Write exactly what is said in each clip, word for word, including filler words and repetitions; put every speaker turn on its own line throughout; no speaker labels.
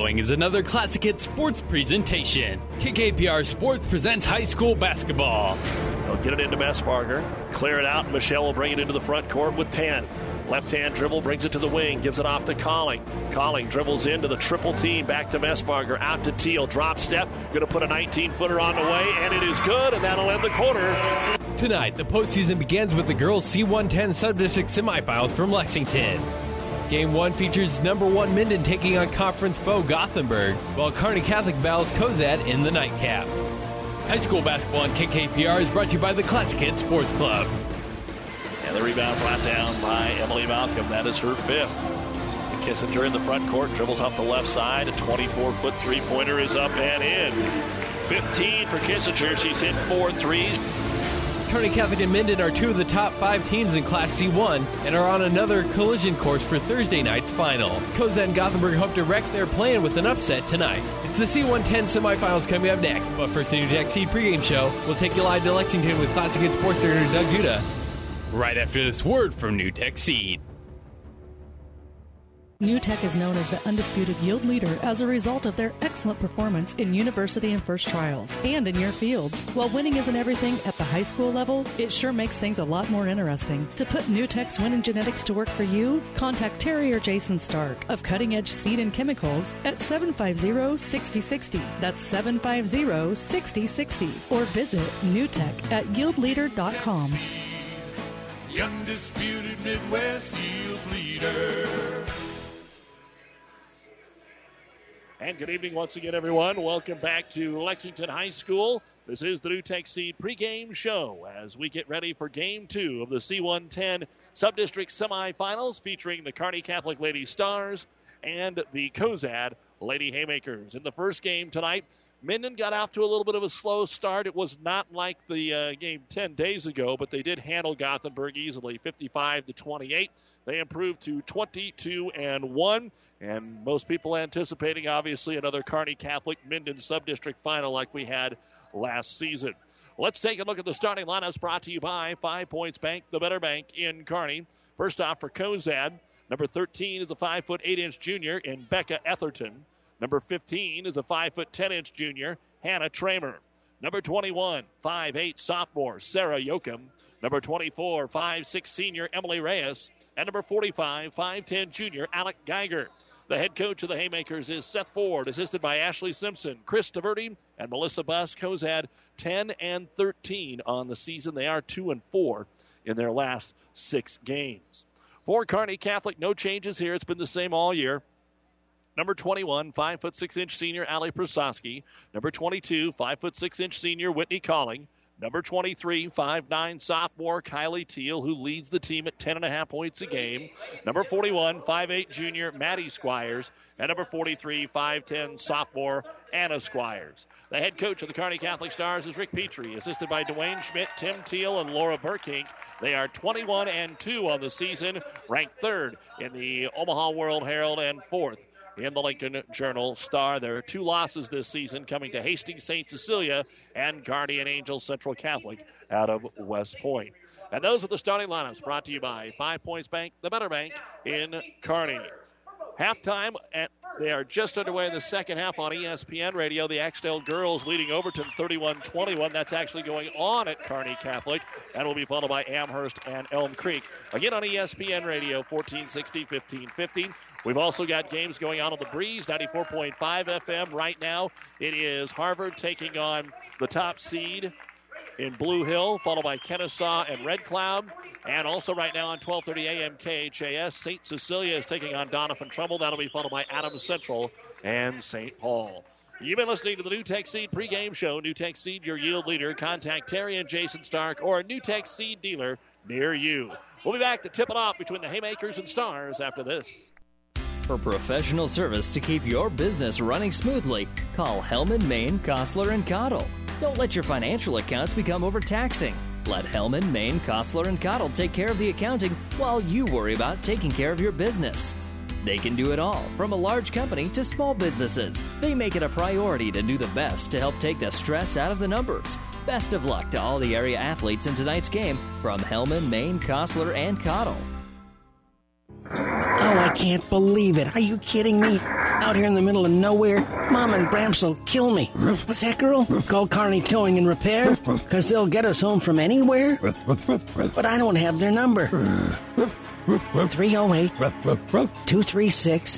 following is another Classic Hits sports presentation. K K P R Sports presents high school basketball.
They'll get it into Messbarger, clear it out, and Michelle will bring it into the front court with ten. Left-hand dribble, brings it to the wing, gives it off to Colling. Colling dribbles into the triple team, back to Messbarger, out to Teal, drop step, going to put a nineteen-footer on the way, and it is good, and that'll end the quarter.
Tonight, the postseason begins with the girls C one ten Subdistrict semifinals from Lexington. Game one features number one Minden taking on conference foe Gothenburg, while Kearney Catholic battles Cozad in the nightcap. High school basketball on K K P R is brought to you by the Classic Hits Sports Club.
And the rebound brought down by Emily Malcolm. That is her fifth. Kissinger in the front court, dribbles off the left side. A twenty-four-foot three-pointer is up and in. fifteen for Kissinger. She's hit four threes.
Kearney Catholic and Minden are two of the top five teams in Class C one and are on another collision course for Thursday night's final. Cozad and Gothenburg hope to wreck their plan with an upset tonight. It's the C one ten semifinals coming up next, but first the New Tech Seed pregame show. We'll take you live to Lexington with Classic Hits Sports Director Doug Duda right after this word from New Tech Seed.
New Tech is known as the undisputed yield leader as a result of their excellent performance in university and first trials and in your fields. While winning isn't everything at the high school level, it sure makes things a lot more interesting. To put New Tech's winning genetics to work for you, contact Terry or Jason Stark of Cutting Edge Seed and Chemicals at seven five zero, six zero six zero. That's seven five zero, six zero six zero. Or visit New Tech at yield leader dot com.
The undisputed Midwest yield leader.
And good evening once again, everyone. Welcome back to Lexington High School. This is the New Tech Seed pregame show as we get ready for Game two of the C one ten Subdistrict semifinals featuring the Kearney Catholic Lady Stars and the Cozad Lady Haymakers. In the first game tonight, Minden got off to a little bit of a slow start. It was not like the uh, game ten days ago, but they did handle Gothenburg easily, fifty-five to twenty-eight. They improved to twenty-two and one, and most people anticipating, obviously, another Kearney Catholic Minden Subdistrict final like we had last season. Let's take a look at the starting lineups brought to you by Five Points Bank, the better bank in Kearney. First off for Cozad, number thirteen is a five foot eight inch junior in Becca Etherton. Number fifteen is a five foot ten inch junior, Hannah Tramer. Number twenty-one, five foot eight sophomore, Sarah Yoakum. Number twenty-four, five foot six senior, Emily Reyes. And number forty-five, five foot ten junior, Alec Geiger. The head coach of the Haymakers is Seth Ford, assisted by Ashley Simpson, Chris Diverty, and Melissa Buss. Cozad ten and thirteen on the season. They are two and four in their last six games. For Kearney Catholic, no changes here. It's been the same all year. Number twenty-one, five foot six inch senior, Allie Prasowski. Number twenty-two, five foot six inch senior, Whitney Colling. Number twenty-three, five foot nine sophomore, Kylie Teal, who leads the team at ten and a half points a game. Number forty-one, five foot eight junior, Maddie Squires. And number forty-three, five foot ten sophomore, Anna Squires. The head coach of the Kearney Catholic Stars is Rick Petrie, assisted by Dwayne Schmidt, Tim Teal, and Laura Burkink. They are twenty-one and two on the season, ranked third in the Omaha World Herald and fourth in the Lincoln Journal-Star. There are two losses this season coming to Hastings Saint Cecilia and Guardian Angels Central Catholic out of West Point. And those are the starting lineups brought to you by Five Points Bank, the better bank in Kearney. Halftime, at, they are just underway in the second half on E S P N Radio. The Axtell girls leading Overton thirty-one twenty-one. That's actually going on at Kearney Catholic and will be followed by Amherst and Elm Creek. Again on E S P N Radio, fourteen sixty, fifteen fifty. We've also got games going on on the Breeze, ninety-four point five F M. Right now, it is Harvard taking on the top seed in Blue Hill, followed by Kennesaw and Red Cloud. And also right now on twelve thirty A M K H A S, Saint Cecilia is taking on Doniphan Trumbull. That'll be followed by Adams Central and Saint Paul. You've been listening to the New Tech Seed pregame show. New Tech Seed, your yield leader. Contact Terry and Jason Stark or a New Tech Seed dealer near you. We'll be back to tip it off between the Haymakers and Stars after this.
For professional service to keep your business running smoothly, call Hellman, Maine, Kostler, and Cottle. Don't let your financial accounts become overtaxing. Let Hellman, Maine, Kostler, and Cottle take care of the accounting while you worry about taking care of your business. They can do it all, from a large company to small businesses. They make it a priority to do the best to help take the stress out of the numbers. Best of luck to all the area athletes in tonight's game from Hellman, Maine, Kostler, and Cottle.
Oh, I can't believe it. Are you kidding me? Out here in the middle of nowhere, Mom and Bramps will kill me. What's that, girl? Call Carney Towing and Repair? Because they'll get us home from anywhere? But I don't have their number. three oh eight, two three six,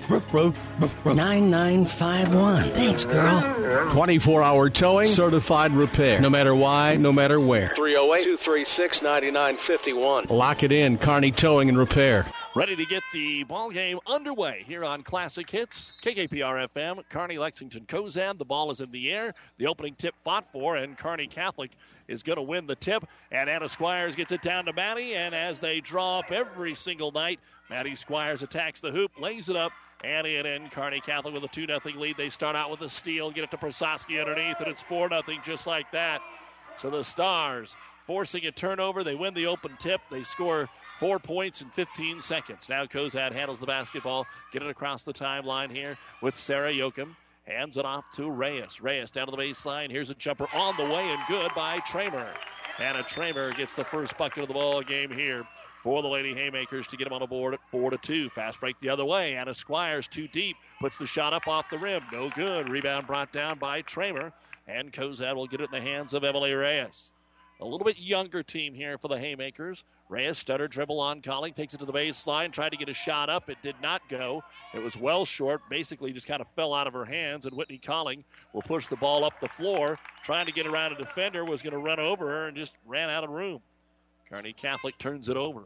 nine nine five one. Thanks, girl.
twenty-four hour towing, certified repair. No matter why, no matter where.
three oh eight, two three six, nine nine five one.
Lock it in, Carney Towing and Repair.
Ready to get the ball game underway here on Classic Hits, K K P R F M, Kearney, Lexington, Cozad. The ball is in the air. The opening tip fought for, and Kearney Catholic is going to win the tip. And Anna Squires gets it down to Maddie, and as they draw up every single night, Maddie Squires attacks the hoop, lays it up, and in and Kearney Catholic with a two nothing lead. They start out with a steal, get it to Prososki underneath, and it's four nothing just like that. So the Stars forcing a turnover. They win the open tip. They score four points in fifteen seconds. Now Cozad handles the basketball. Get it across the timeline here with Sarah Yoakum. Hands it off to Reyes. Reyes down to the baseline. Here's a jumper on the way and good by Tramer. Anna Tramer gets the first bucket of the ball game here for the Lady Haymakers to get them on the board at four to two. Fast break the other way. Anna Squires too deep. Puts the shot up off the rim. No good. Rebound brought down by Tramer. And Cozad will get it in the hands of Emily Reyes. A little bit younger team here for the Haymakers. Reyes stutter dribble on Colling, takes it to the baseline, tried to get a shot up. It did not go. It was well short, basically just kind of fell out of her hands, and Whitney Colling will push the ball up the floor, trying to get around a defender, was going to run over her and just ran out of room. Kearney Catholic turns it over,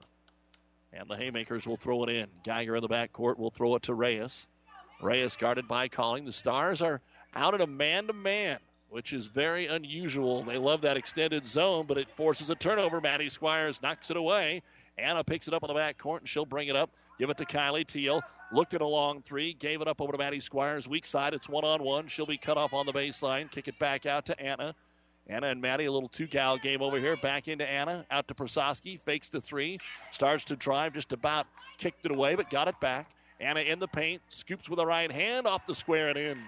and the Haymakers will throw it in. Geiger in the backcourt will throw it to Reyes. Reyes guarded by Colling. The Stars are out in a man-to-man, which is very unusual. They love that extended zone, but it forces a turnover. Maddie Squires knocks it away. Anna picks it up on the backcourt, and she'll bring it up. Give it to Kylie Teal. Looked at a long three. Gave it up over to Maddie Squires. Weak side. It's one-on-one. She'll be cut off on the baseline. Kick it back out to Anna. Anna and Maddie, a little two-gal game over here. Back into Anna. Out to Prososki. Fakes the three. Starts to drive. Just about kicked it away, but got it back. Anna in the paint. Scoops with the right hand. Off the square and in.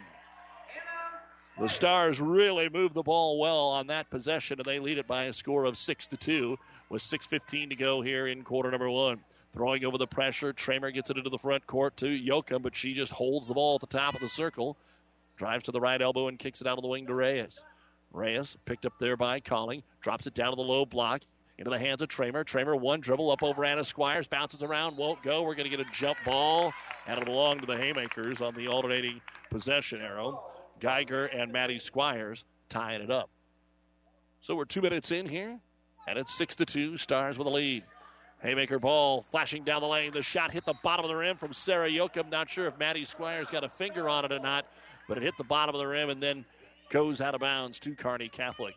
The Stars really moved the ball well on that possession, and they lead it by a score of six to two with six fifteen to go here in quarter number one. Throwing over the pressure, Tramer gets it into the front court to Yoakum, but she just holds the ball at the top of the circle. Drives to the right elbow and kicks it out of the wing to Reyes. Reyes picked up there by Colling, drops it down to the low block, into the hands of Tramer. Tramer one dribble up over Anna Squires, bounces around, won't go. We're going to get a jump ball, and it'll belong to the Haymakers on the alternating possession arrow. Geiger and Maddie Squires tying it up. So we're two minutes in here, and it's six to two. Stars with a lead. Haymaker ball flashing down the lane. The shot hit the bottom of the rim from Sarah Yoakum. Not sure if Maddie Squires got a finger on it or not, but it hit the bottom of the rim and then goes out of bounds to Kearney Catholic.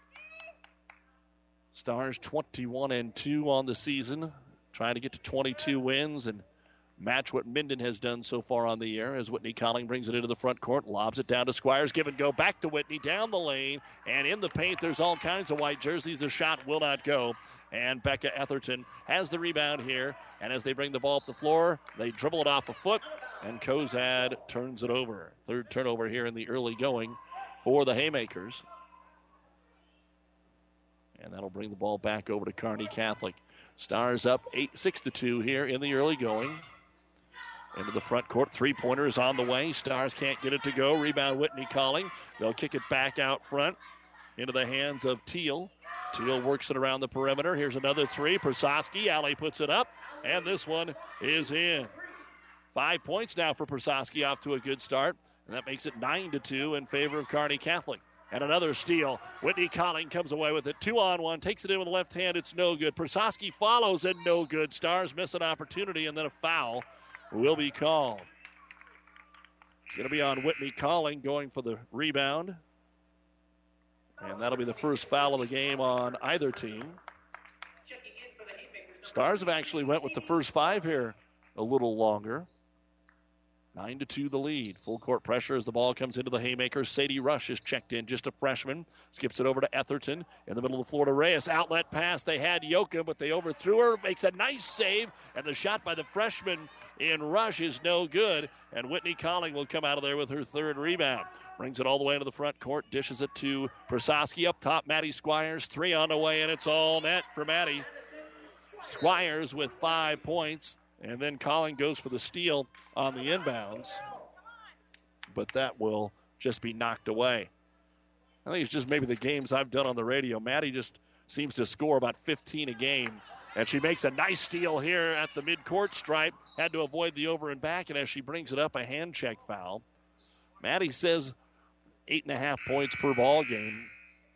Stars twenty-one and two on the season, trying to get to twenty-two wins and match what Minden has done so far on the year as Whitney Colling brings it into the front court, lobs it down to Squires, give and go back to Whitney, down the lane, and in the paint there's all kinds of white jerseys. The shot will not go, and Becca Etherton has the rebound here, and as they bring the ball up the floor, they dribble it off a foot, and Cozad turns it over. Third turnover here in the early going for the Haymakers. And that'll bring the ball back over to Kearney Catholic. Stars up eight, six to two here in the early going. Into the front court. Three-pointer is on the way. Stars can't get it to go. Rebound Whitney Colling. They'll kick it back out front into the hands of Teal. Teal works it around the perimeter. Here's another three. Prososki. Alley puts it up. And this one is in. Five points now for Prososki, off to a good start. And that makes it nine to two in favor of Kearney Catholic. And another steal. Whitney Colling comes away with it. Two on one. Takes it in with the left hand. It's no good. Prososki follows and no good. Stars miss an opportunity and then a foul will be called. It's going to be on Whitney Colling going for the rebound. And that'll be the first foul of the game on either team. Stars have actually went with the first five here a little longer. Nine to two the lead. Full court pressure as the ball comes into the Haymakers. Sadie Rush is checked in, just a freshman. Skips it over to Etherton in the middle of the floor to Reyes. Outlet pass. They had Yoakum, but they overthrew her. Makes a nice save, and the shot by the freshman in Rush is no good. And Whitney Colling will come out of there with her third rebound. Brings it all the way into the front court. Dishes it to Prososki. Up top, Maddie Squires. Three on the way, and it's all net for Maddie. Squires with five points. And then Colling goes for the steal on the inbounds. but that will just be knocked away. I think it's just maybe the games I've done on the radio. Maddie just seems to score about fifteen a game. And she makes a nice steal here at the midcourt stripe. Had to avoid the over and back, and as she brings it up, a hand check foul. Maddie says eight and a half points per ball game.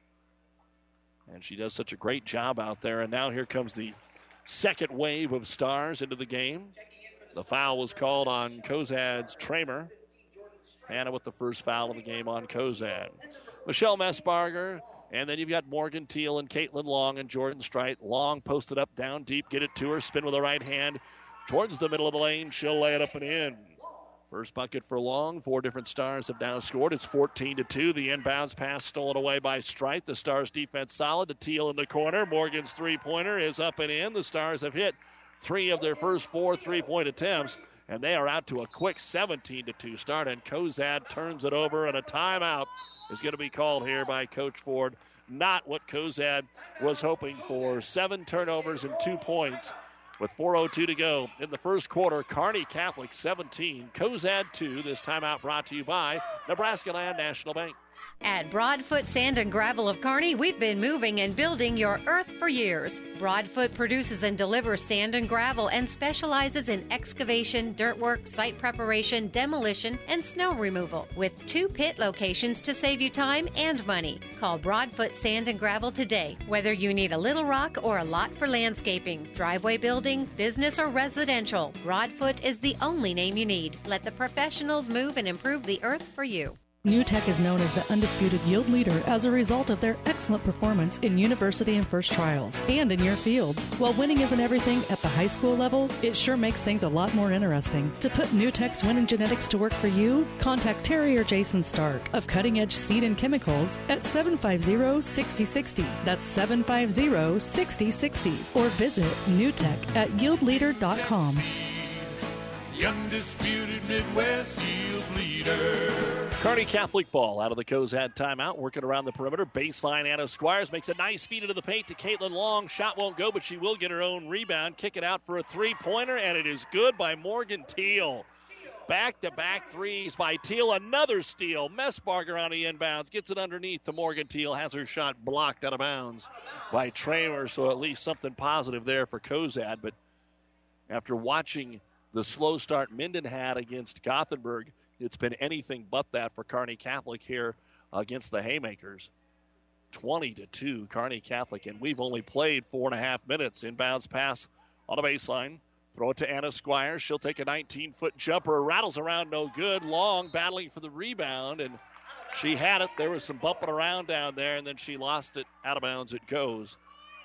And she does such a great job out there. And now here comes the second wave of Stars into the game. The foul was called on Cozad's Tramer. Hannah with the first foul of the game on Cozad. Michelle Messbarger. And then you've got Morgan Teal and Caitlin Long and Jordan Strite. Long posted up, down deep, get it to her, spin with the right hand towards the middle of the lane. She'll lay it up and in. First bucket for Long. Four different Stars have now scored. It's fourteen to two. The inbounds pass stolen away by Strite. The Stars defense solid. To Teal in the corner. Morgan's three-pointer is up and in. The Stars have hit three of their first four three-point attempts, and they are out to a quick seventeen to two start. And Cozad turns it over, and a timeout is going to be called here by Coach Ford. Not what Cozad was hoping for. Seven turnovers and two points with four oh two to go in the first quarter. Kearney Catholic seventeen, Cozad two. This timeout brought to you by Nebraska Land National Bank.
At Broadfoot Sand and Gravel of Kearney, we've been moving and building your earth for years. Broadfoot produces and delivers sand and gravel and specializes in excavation, dirt work, site preparation, demolition, and snow removal, with two pit locations to save you time and money. Call Broadfoot Sand and Gravel today, whether you need a little rock or a lot for landscaping, driveway building, business, or residential. Broadfoot is the only name you need. Let the professionals move and improve the earth for you.
NewTek is known as the undisputed yield leader as a result of their excellent performance in university and first trials and in your fields. While winning isn't everything at the high school level, it sure makes things a lot more interesting. To put NewTek's winning genetics to work for you, contact Terry or Jason Stark of Cutting Edge Seed and Chemicals at seven five zero, six zero six zero. That's seven five zero, six zero six zero. Or visit NewTek at yield leader dot com.
The undisputed Midwest yield leader.
Kearney Catholic ball out of the Cozad timeout, working around the perimeter. Baseline, Anna Squires makes a nice feed into the paint to Caitlin Long. Shot won't go, but she will get her own rebound. Kick it out for a three-pointer, and it is good by Morgan Teal. Back-to-back threes by Teal. Another steal. Messbarger on the inbounds. Gets it underneath to Morgan Teal. Has her shot blocked out of bounds by Tramer, so at least something positive there for Cozad. But after watching the slow start Minden had against Gothenburg, it's been anything but that for Kearney Catholic here against the Haymakers. twenty to two, Kearney Catholic, and we've only played four and a half minutes. Inbounds pass on the baseline. Throw it to Anna Squires. She'll take a nineteen-foot jumper. Rattles around, no good. Long battling for the rebound, and she had it. There was some bumping around down there, and then she lost it. Out of bounds it goes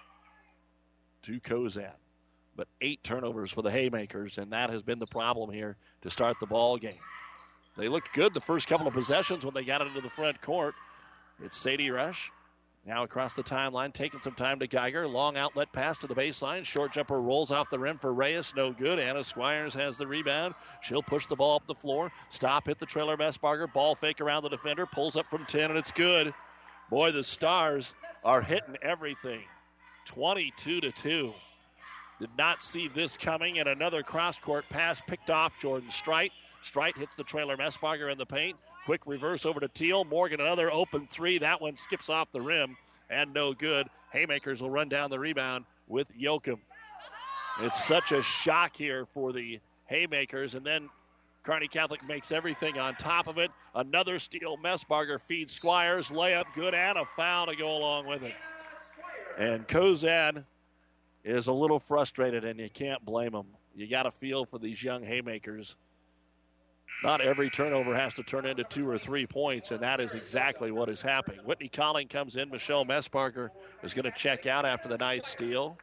to Cozad. But eight turnovers for the Haymakers, and that has been the problem here to start the ball game. They looked good the first couple of possessions when they got it into the front court. It's Sadie Rush now across the timeline, taking some time to Geiger. Long outlet pass to the baseline. Short jumper rolls off the rim for Reyes. No good. Anna Squires has the rebound. She'll push the ball up the floor. Stop, hit the trailer. Messbarger. Ball fake around the defender. Pulls up from ten, and it's good. Boy, the Stars are hitting everything. twenty-two to two. Did not see this coming, and another cross-court pass picked off Jordan Strite. Strite hits the trailer. Messbarger in the paint. Quick reverse over to Teal. Morgan, another open three. That one skips off the rim, and no good. Haymakers will run down the rebound with Yoakum. It's such a shock here for the Haymakers, and then Kearney Catholic makes everything on top of it. Another steal. Messbarger feeds Squires. Layup good, and a foul to go along with it. And Cozad is a little frustrated, and you can't blame them. You got to feel for these young Haymakers. Not every turnover has to turn into two or three points, and that is exactly what is happening. Whitney Colling comes in. Michelle Messbarger is going to check out after the nice steal.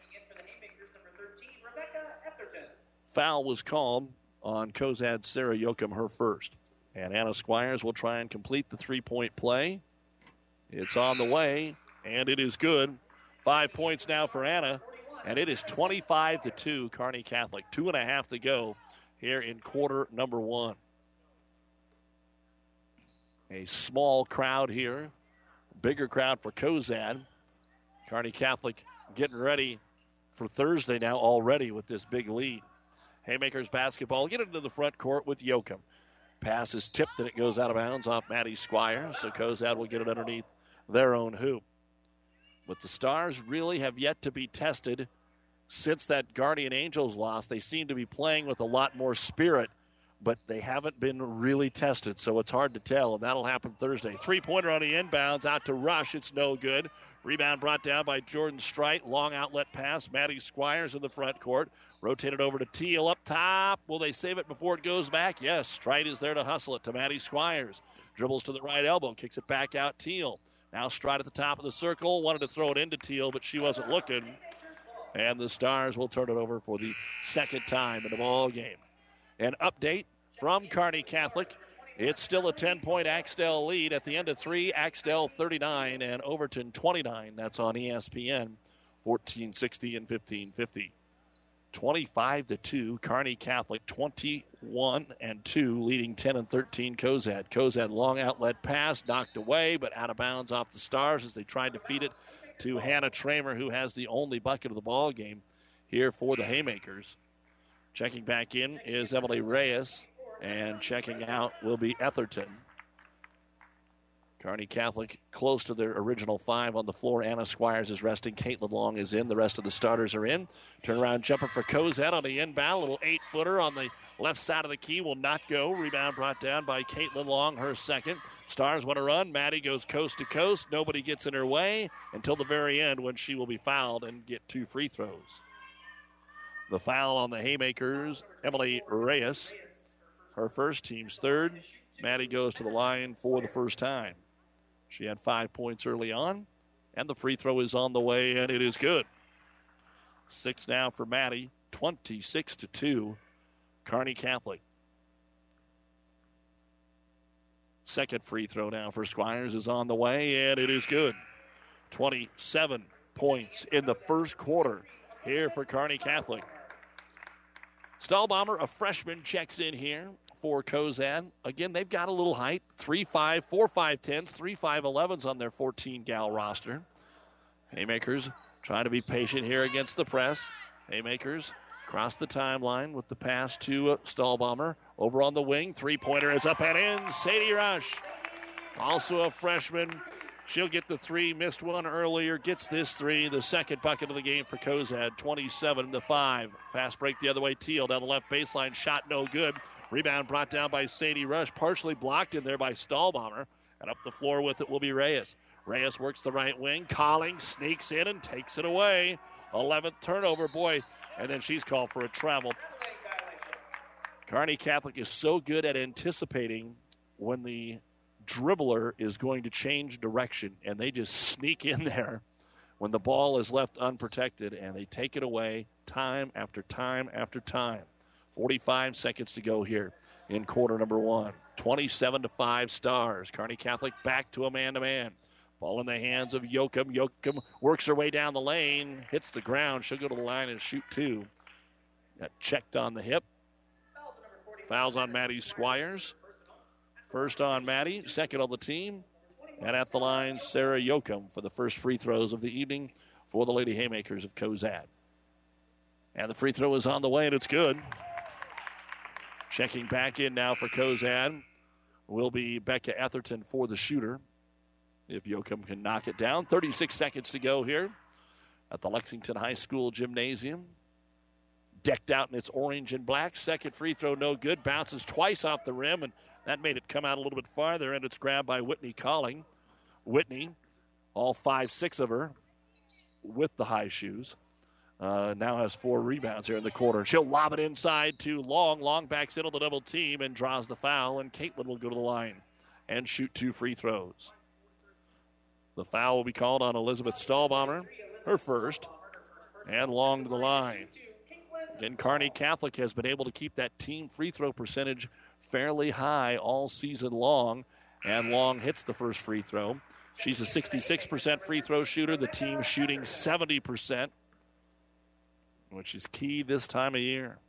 Foul was called on Cozad's Sarah Yoakum, her first. And Anna Squires will try and complete the three-point play. It's on the way, and it is good. Five points now for Anna, and it is twenty-five to two, Kearney Catholic. Two and a half to go here in quarter number one. A small crowd here, bigger crowd for Cozad. Kearney Catholic getting ready for Thursday now already with this big lead. Haymakers basketball, get into the front court with Yoakum. Pass is tipped and it goes out of bounds off Maddie Squires, so Cozad will get it underneath their own hoop. But the Stars really have yet to be tested since that Guardian Angels loss. They seem to be playing with a lot more spirit, but they haven't been really tested, so it's hard to tell, and that'll happen Thursday. Three-pointer on the inbounds, out to Rush. It's no good. Rebound brought down by Jordan Strite. Long outlet pass. Maddie Squires in the front court. Rotated over to Teal up top. Will they save it before it goes back? Yes. Strite is there to hustle it to Maddie Squires. Dribbles to the right elbow. Kicks it back out. Teal. Now Strite at the top of the circle. Wanted to throw it into Teal, but she wasn't looking. And the Stars will turn it over for the second time in the ball game. An update from Kearney Catholic. It's still a ten-point Axtell lead. At the end of three, Axtell thirty-nine and Overton twenty-nine. That's on E S P N, fourteen sixty and fifteen fifty. twenty-five to two, Kearney Catholic twenty-one and two, leading ten and thirteen Cozad. Cozad long outlet pass, knocked away, but out of bounds off the Stars as they tried to feed it to Hannah Tramer, who has the only bucket of the ball game here for the Haymakers. Checking back in is Emily Reyes, and checking out will be Etherton. Kearney Catholic close to their original five on the floor. Anna Squires is resting. Caitlin Long is in. The rest of the starters are in. Turnaround jumper for Cozad on the inbound. Little eight-footer on the left side of the key will not go. Rebound brought down by Caitlin Long, her second. Stars want to run. Maddie goes coast to coast. Nobody gets in her way until the very end when she will be fouled and get two free throws. The foul on the Haymakers, Emily Reyes. Her first, team's third. Maddie goes to the line for the first time. She had five points early on, and the free throw is on the way, and it is good. Six now for Maddie, twenty-six to two, Kearney Catholic. Second free throw now for Squires is on the way, and it is good. twenty-seven points in the first quarter here for Kearney Catholic. Stahlbomber, a freshman, checks in here for Cozad. Again, they've got a little height. three five, four five tens, three five elevens on their fourteen-gal roster. Haymakers trying to be patient here against the press. Haymakers cross the timeline with the pass to uh, Stahlbomber. Over on the wing, three-pointer is up and in. Sadie Rush, also a freshman. She'll get the three, missed one earlier, gets this three, the second bucket of the game for Cozad, twenty-seven to five. Fast break the other way, Teal down the left baseline, shot no good. Rebound brought down by Sadie Rush, partially blocked in there by Stahlbomber, and up the floor with it will be Reyes. Reyes works the right wing, Colling sneaks in and takes it away. eleventh turnover, boy, and then she's called for a travel. Kearney Catholic is so good at anticipating when the dribbler is going to change direction, and they just sneak in there when the ball is left unprotected, and they take it away time after time after time. forty-five seconds to go here in quarter number one. twenty-seven to five Stars. Kearney Catholic back to a man-to-man. Ball in the hands of Yoakum. Yoakum works her way down the lane, hits the ground. She'll go to the line and shoot two. Got checked on the hip. Fouls on Maddie Squires. First on Maddie, second on the team. And at the line, Sarah Yoakum for the first free throws of the evening for the Lady Haymakers of Cozad. And the free throw is on the way, and it's good. Checking back in now for Cozad will be Becca Etherton for the shooter, if Yoakum can knock it down. thirty-six seconds to go here at the Lexington High School Gymnasium. Decked out in its orange and black. Second free throw, no good. Bounces twice off the rim, and that made it come out a little bit farther, and it's grabbed by Whitney Colling. Whitney, all five, six of her with the high shoes, uh, now has four rebounds here in the quarter. She'll lob it inside to Long. Long backs into the double team and draws the foul, and Caitlin will go to the line and shoot two free throws. The foul will be called on Elizabeth Stahlbomber, her first, and Long to the line. Again, Kearney Catholic has been able to keep that team free throw percentage fairly high all season long, and Long hits the first free throw. She's a sixty-six percent free throw shooter. The team shooting seventy percent, which is key this time of year.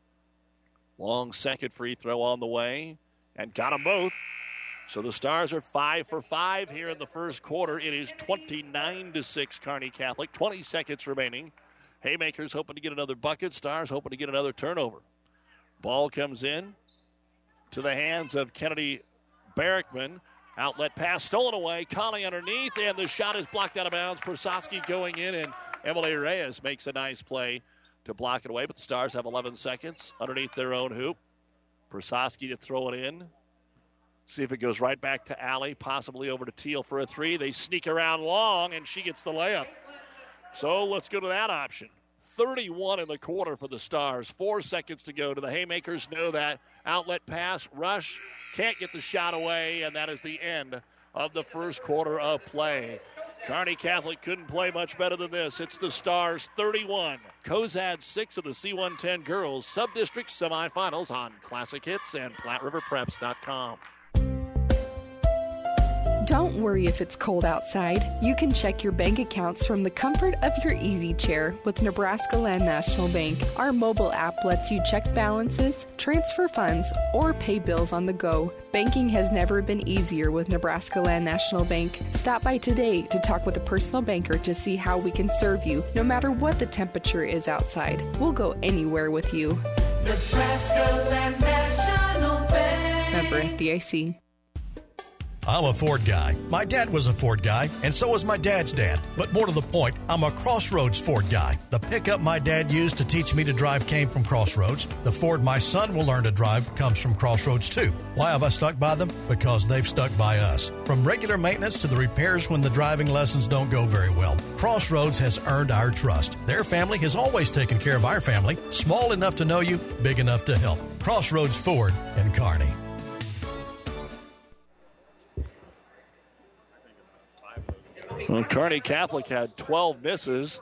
Long second free throw on the way, and got them both. So the Stars are five for five here in the first quarter. It is twenty-nine to six, Kearney Catholic. twenty seconds remaining. Haymakers hoping to get another bucket. Stars hoping to get another turnover. Ball comes in to the hands of Kennedy Barrickman. Outlet pass stolen away. Conley underneath, and the shot is blocked out of bounds. Prososki going in, and Emily Reyes makes a nice play to block it away. But the Stars have eleven seconds underneath their own hoop. Prososki to throw it in. See if it goes right back to Alley, possibly over to Teal for a three. They sneak around long, and she gets the layup. So let's go to that option. thirty-one in the quarter for the Stars. Four seconds to go. Do the Haymakers know that? Outlet pass, rush, can't get the shot away, and that is the end of the first quarter of play. Kearney Catholic couldn't play much better than this. It's the Stars thirty-one, Cozad six of the C one ten girls sub-district semifinals on Classic Hits and Platte River Preps dot com.
Don't worry if it's cold outside. You can check your bank accounts from the comfort of your easy chair with Nebraska Land National Bank. Our mobile app lets you check balances, transfer funds, or pay bills on the go. Banking has never been easier with Nebraska Land National Bank. Stop by today to talk with a personal banker to see how we can serve you, no matter what the temperature is outside. We'll go anywhere with you.
Nebraska Land National Bank.
Member F D I C.
I'm a Ford guy. My dad was a Ford guy, and so was my dad's dad. But more to the point, I'm a Crossroads Ford guy. The pickup my dad used to teach me to drive came from Crossroads. The Ford my son will learn to drive comes from Crossroads too. Why have I stuck by them? Because they've stuck by us. From regular maintenance to the repairs when the driving lessons don't go very well, Crossroads has earned our trust. Their family has always taken care of our family, small enough to know you, big enough to help. Crossroads Ford in Kearney.
Well, Kearney Catholic had twelve misses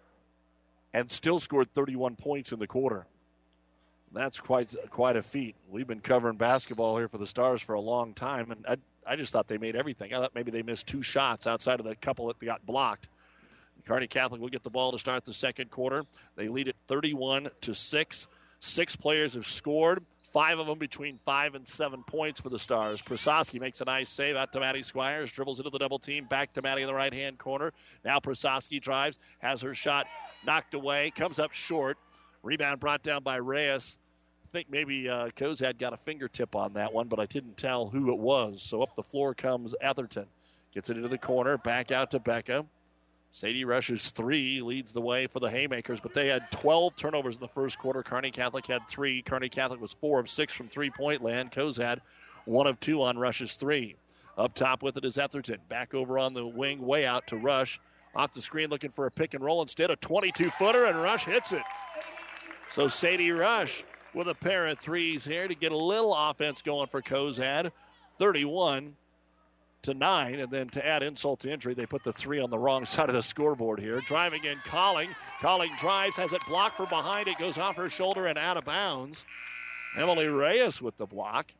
and still scored thirty-one points in the quarter. That's quite quite a feat. We've been covering basketball here for the Stars for a long time, and I, I just thought they made everything. I thought maybe they missed two shots outside of the couple that got blocked. Kearney Catholic will get the ball to start the second quarter. They lead it thirty-one to six. Six players have scored, five of them between five and seven points for the Stars. Prososki makes a nice save out to Maddie Squires, dribbles into the double team, back to Maddie in the right-hand corner. Now Prososki drives, has her shot knocked away, comes up short. Rebound brought down by Reyes. I think maybe uh, Cozad got a fingertip on that one, but I didn't tell who it was. So up the floor comes Etherton. Gets it into the corner, back out to Becca. Sadie Rush's three leads the way for the Haymakers, but they had twelve turnovers in the first quarter. Kearney Catholic had three. Kearney Catholic was four of six from three-point land. Cozad one of two on Rush's three. Up top with it is Etherton. Back over on the wing, way out to Rush. Off the screen looking for a pick and roll. Instead, a twenty-two-footer, and Rush hits it. So Sadie Rush with a pair of threes here to get a little offense going for Cozad. thirty-one to nine, and then to add insult to injury, they put the three on the wrong side of the scoreboard here. Driving in, Calling. Calling drives, has it blocked from behind. It goes off her shoulder and out of bounds. Emily Reyes with the block.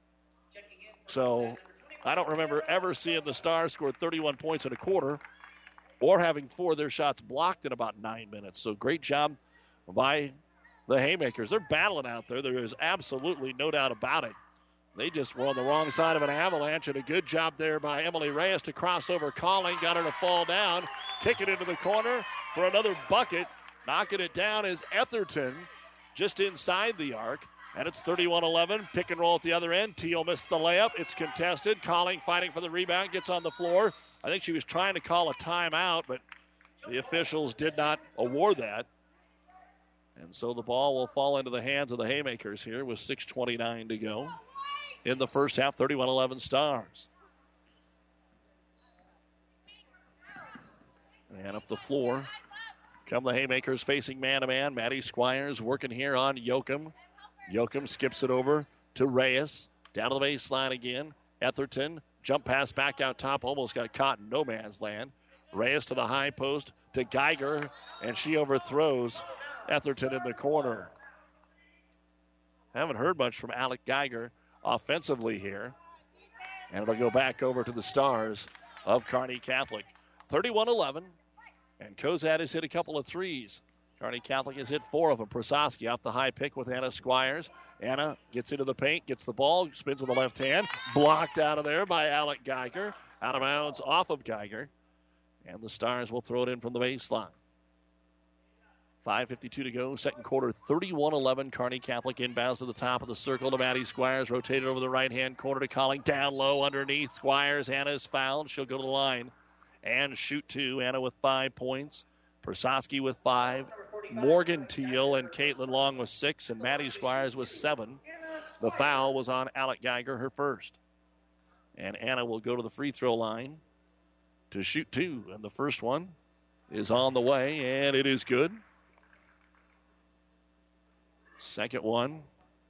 So I don't remember ever seeing the Stars score thirty-one points in a quarter or having four of their shots blocked in about nine minutes. So great job by the Haymakers. They're battling out there. There is absolutely no doubt about it. They just were on the wrong side of an avalanche, and a good job there by Emily Reyes to cross over Calling, got her to fall down, kick it into the corner for another bucket. Knocking it down is Etherton just inside the arc, and it's thirty-one eleven. Pick and roll at the other end. Teal missed the layup. It's contested. Calling fighting for the rebound, gets on the floor. I think she was trying to call a timeout, but the officials did not award that. And so the ball will fall into the hands of the Haymakers here with six twenty-nine to go. In the first half, thirty-one eleven Stars. And up the floor come the Haymakers facing man-to-man. Maddie Squires working here on Yoakum. Yoakum skips it over to Reyes. Down to the baseline again. Etherton, jump pass back out top. Almost got caught in no man's land. Reyes to the high post to Geiger, and she overthrows Etherton in the corner. Haven't heard much from Alec Geiger offensively here. And it'll go back over to the Stars of Kearney Catholic. thirty-one eleven. And Cozad has hit a couple of threes. Kearney Catholic has hit four of them. Prososki off the high pick with Anna Squires. Anna gets into the paint, gets the ball, spins with the left hand. Blocked out of there by Alec Geiger. Out of bounds off of Geiger. And the Stars will throw it in from the baseline. five fifty-two to go, second quarter, thirty-one eleven. Kearney Catholic inbounds to the top of the circle to Maddie Squires. Rotated over the right-hand corner to Calling. Down low underneath Squires. Anna is fouled. She'll go to the line and shoot two. Anna with five points. Persofsky with five. Morgan Teal and Caitlin Long with six. And Maddie Squires with seven. The foul was on Alec Geiger, her first. And Anna will go to the free throw line to shoot two. And the first one is on the way, and it is good. Second one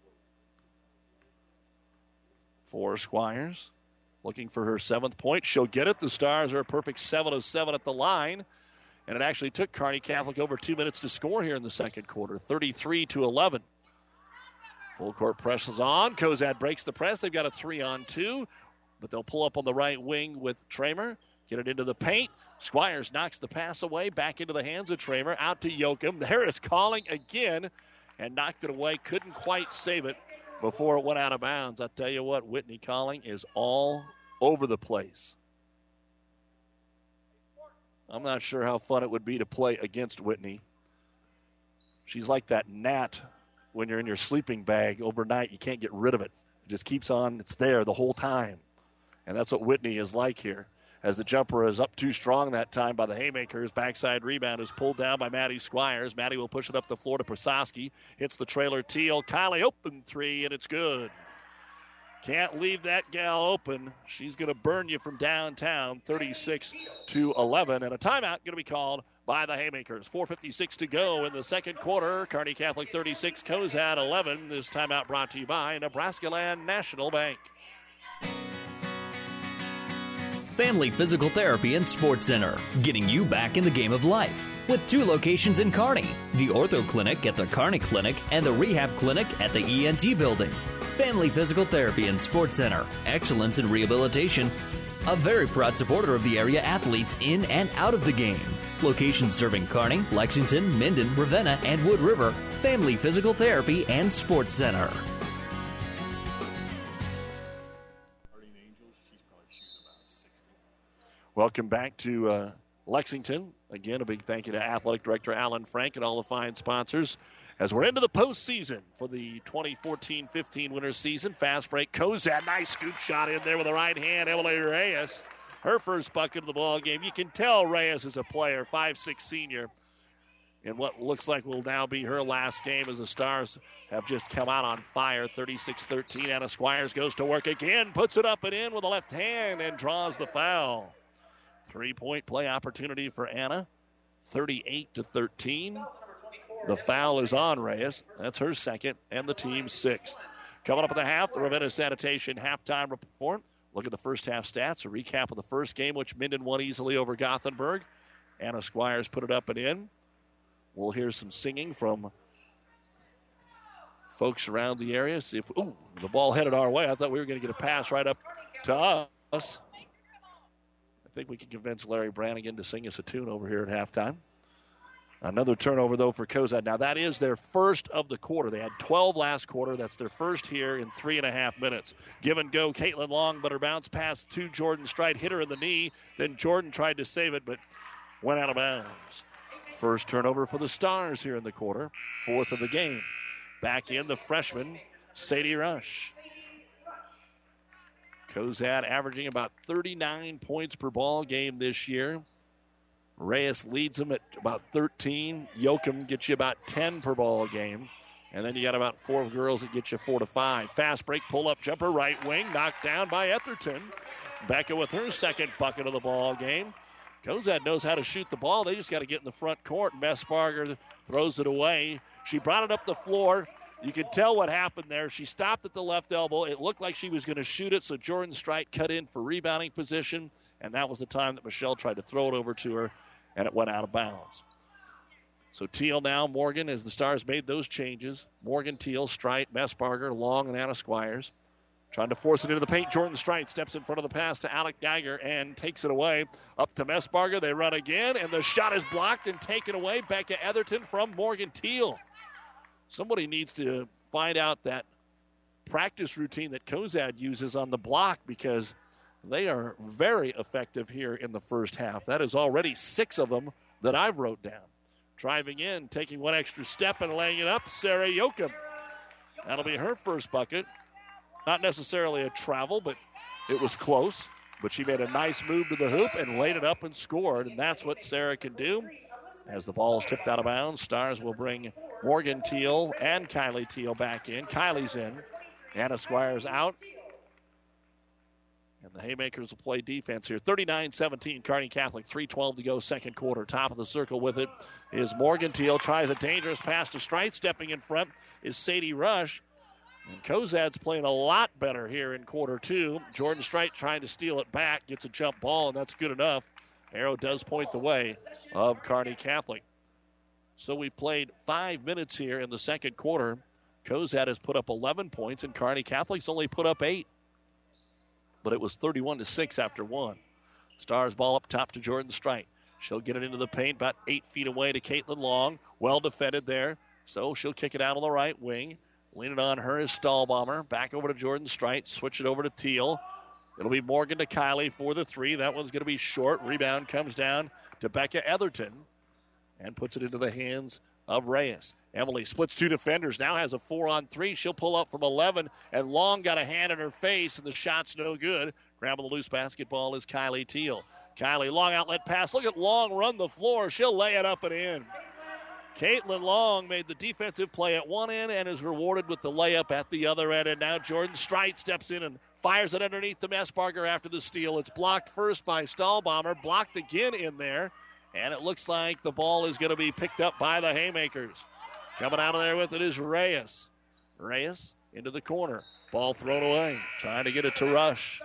for Squires. Looking for her seventh point. She'll get it. The Stars are a perfect seven of seven at the line. And it actually took Kearney Catholic over two minutes to score here in the second quarter, thirty-three to eleven. Full court press is on. Cozad breaks the press. They've got a three on two, but they'll pull up on the right wing with Tramer. Get it into the paint. Squires knocks the pass away, back into the hands of Tramer, out to Yoakum. There is Calling again, and knocked it away. Couldn't quite save it before it went out of bounds. I tell you what, Whitney Calling is all over the place. I'm not sure how fun it would be to play against Whitney. She's like that gnat when you're in your sleeping bag overnight. You can't get rid of it. It just keeps on. It's there the whole time. And that's what Whitney is like here. As the jumper is up too strong that time by the Haymakers. Backside rebound is pulled down by Maddie Squires. Maddie will push it up the floor to Persofsky. Hits the trailer Teal. Kylie open three, and it's good. Can't leave that gal open. She's going to burn you from downtown, thirty-six to eleven. And a timeout going to be called by the Haymakers. four fifty-six to go in the second quarter. Kearney Catholic thirty-six, Cozad eleven. This timeout brought to you by Nebraska Land National Bank.
Family Physical Therapy and Sports Center, getting you back in the game of life. With two locations in Kearney, the Ortho Clinic at the Kearney Clinic and the Rehab Clinic at the E N T Building. Family Physical Therapy and Sports Center, excellence in rehabilitation. A very proud supporter of the area athletes in and out of the game. Locations serving Kearney, Lexington, Minden, Ravenna, and Wood River. Family Physical Therapy and Sports Center.
Welcome back to uh, Lexington. Again, a big thank you to Athletic Director Alan Frank and all the fine sponsors as we're into the postseason for the twenty fourteen fifteen winter season. Fast break. Cozad, nice scoop shot in there with the right hand. Emily Reyes, her first bucket of the ball game. You can tell Reyes is a player, five six senior, in what looks like will now be her last game as the Stars have just come out on fire, thirty-six thirteen. Anna Squires goes to work again, puts it up and in with the left hand and draws the foul. Three-point play opportunity for Anna, thirty-eight to thirteen. The foul is on Reyes. That's her second and the team's sixth. Coming up at the half, the Ravenna Sanitation halftime report. Look at the first half stats, a recap of the first game, which Minden won easily over Gothenburg. Anna Squires put it up and in. We'll hear some singing from folks around the area. See if, ooh, the ball headed our way. I thought we were going to get a pass right up to us. I think we can convince Larry Brannigan to sing us a tune over here at halftime. Another turnover, though, for Cozad. Now, that is their first of the quarter. They had twelve last quarter. That's their first here in three and a half minutes. Give and go, Caitlin Long, but her bounce pass to Jordan Stride hit her in the knee. Then Jordan tried to save it, but went out of bounds. First turnover for the Stars here in the quarter. Fourth of the game. Back in the freshman, Sadie Rush. Cozad averaging about thirty-nine points per ball game this year. Reyes leads them at about thirteen. Yoakum gets you about ten per ball game. And then you got about four girls that get you four to five. Fast break, pull-up jumper, right wing, knocked down by Etherton. Becca with her second bucket of the ball game. Cozad knows how to shoot the ball. They just got to get in the front court. Messbarger throws it away. She brought it up the floor. You could tell what happened there. She stopped at the left elbow. It looked like she was going to shoot it, so Jordan Strite cut in for rebounding position, and that was the time that Michelle tried to throw it over to her, and it went out of bounds. So Teal now, Morgan, as the Stars made those changes. Morgan, Teal, Strite, Messbarger, Long, and Anna Squires. Trying to force it into the paint. Jordan Strite steps in front of the pass to Alec Geiger and takes it away. Up to Messbarger. They run again, and the shot is blocked and taken away. Becca Etherton from Morgan Teal. Somebody needs to find out that practice routine that Cozad uses on the block, because they are very effective here in the first half. That is already six of them that I wrote down. driving in, taking one extra step and laying it up, Sarah Yoakum. That'll be her first bucket. Not necessarily a travel, but it was close. But she made a nice move to the hoop and laid it up and scored, and that's what Sarah can do. As the ball is tipped out of bounds, Stars will bring Morgan Teal and Kylie Teal back in. Kylie's in. Anna Squires out. And the Haymakers will play defense here. thirty-nine seventeen, Kearney Catholic. three twelve to go, second quarter. Top of the circle with it is Morgan Teal. Tries a dangerous pass to Strite. Stepping in front is Sadie Rush. And Cozad's playing a lot better here in quarter two. Jordan Strite trying to steal it back. Gets a jump ball, and that's good enough. Arrow does point the way of Kearney Catholic. So we've played five minutes here in the second quarter. Cozad has put up eleven points, and Kearney Catholic's only put up eight. But it was thirty-one to six after one. Stars ball up top to Jordan Strite. She'll get it into the paint about eight feet away to Caitlin Long. Well defended there. So she'll kick it out on the right wing. Lean it on her is Stahlbomber. Back over to Jordan Strite. Switch it over to Teal. It'll be Morgan to Kylie for the three. That one's going to be short. Rebound comes down to Becca Etherton and puts it into the hands of Reyes. Emily splits two defenders. Now has a four on three. She'll pull up from eleven, and Long got a hand in her face, and the shot's no good. Grabbing the loose basketball is Kylie Teal. Kylie, long outlet pass. Look at Long run the floor. She'll lay it up and in. Caitlin Long made the defensive play at one end and is rewarded with the layup at the other end. And now Jordan Strite steps in and fires it underneath the Messbarger after the steal. It's blocked first by Stahlbomber, blocked again in there. And it looks like the ball is going to be picked up by the Haymakers. Coming out of there with it is Reyes. Reyes into the corner. Ball thrown away. Trying to get it to Rush.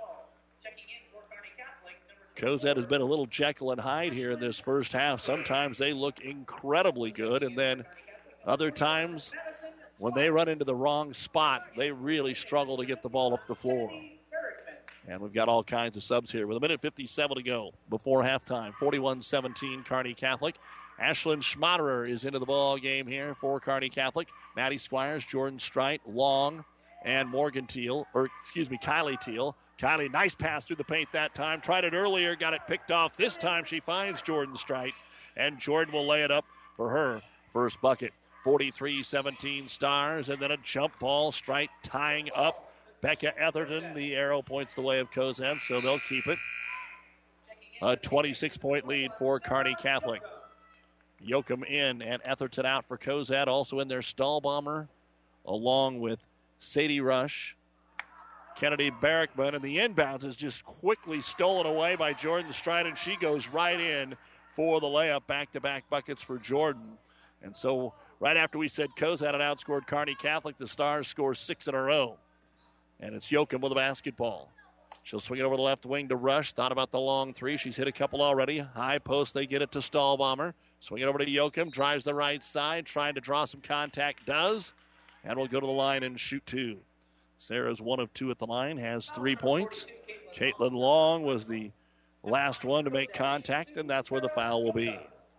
Cozad has been a little Jekyll and Hyde here in this first half. Sometimes they look incredibly good, and then other times when they run into the wrong spot, they really struggle to get the ball up the floor. And we've got all kinds of subs here with a minute fifty-seven to go before halftime. forty-one seventeen Kearney Catholic. Ashlyn Schmaderer is into the ball game here for Kearney Catholic. Maddie Squires, Jordan Strite, Long, and Morgan Teal, or excuse me, Kylie Teal. Kylie, nice pass through the paint that time. Tried it earlier, got it picked off. This time she finds Jordan Strite, and Jordan will lay it up for her first bucket. forty-three seventeen Stars, and then a jump ball. Strite tying up Becca Etherton. The arrow points the way of Cozad, so they'll keep it. A twenty-six point lead for Kearney Catholic. Yoakum in and Etherton out for Cozad. Also in there, Stahlbomber, along with Sadie Rush. Kennedy Barrickman, and the inbounds is just quickly stolen away by Jordan Strite, and she goes right in for the layup. Back-to-back buckets for Jordan. And so right after we said Cozad had outscored Kearney Catholic, the Stars score six in a row. And it's Yoakum with the basketball. She'll swing it over the left wing to Rush. Thought about the long three. She's hit a couple already. High post, they get it to Stahlbomber. Swing it over to Yoakum. Drives the right side, trying to draw some contact. Does. And will go to the line and shoot two. Sarah's one of two at the line, has three points. Caitlin Long was the last one to make contact, and that's where the foul will be.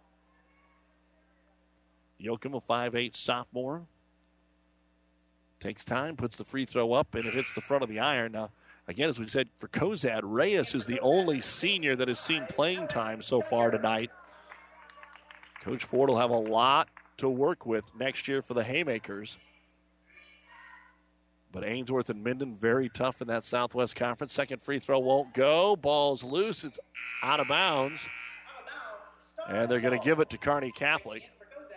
Yoakum, a five eight sophomore. Takes time, puts the free throw up, and it hits the front of the iron. Now, again, as we said, for Cozad, Reyes is the only senior that has seen playing time so far tonight. Coach Ford will have a lot to work with next year for the Haymakers. But Ainsworth and Minden very tough in that Southwest Conference. Second free throw won't go. Ball's loose. It's out of bounds. And they're going to give it to Kearney Catholic.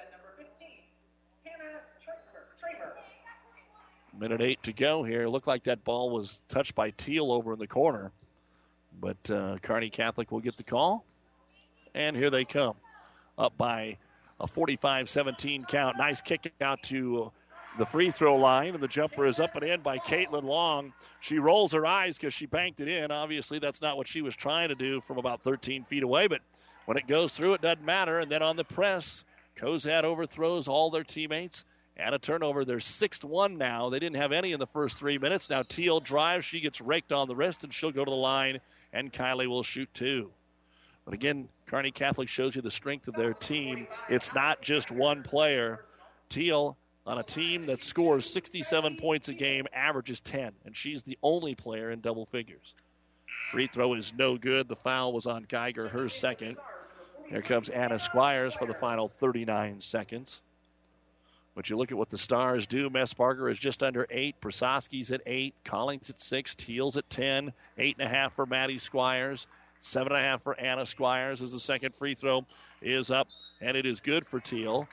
Minute eight to go here. Looked like that ball was touched by Teal over in the corner. But uh, Kearney Catholic will get the call. And here they come. Up by a forty-five seventeen count. Nice kick out to the free throw line, and the jumper is up and in by Caitlin Long. She rolls her eyes because she banked it in. Obviously, that's not what she was trying to do from about thirteen feet away, but when it goes through, it doesn't matter. And then on the press, Cozad overthrows all their teammates. And a turnover. They're six one now. They didn't have any in the first three minutes. Now Teal drives. She gets raked on the wrist, and she'll go to the line, and Kylie will shoot two. But again, Kearney Catholic shows you the strength of their team. It's not just one player. Teal, on a team that scores sixty-seven points a game, averages ten, and she's the only player in double figures. Free throw is no good. The foul was on Geiger, her second. Here comes Anna Squires for the final thirty-nine seconds. But you look at what the Stars do. Messbarger is just under eight. Prososki's at eight. Collings at six. Teals at ten. Eight and a half for Maddie Squires. Seven and a half for Anna Squires as the second free throw is up, and it is good for Teal.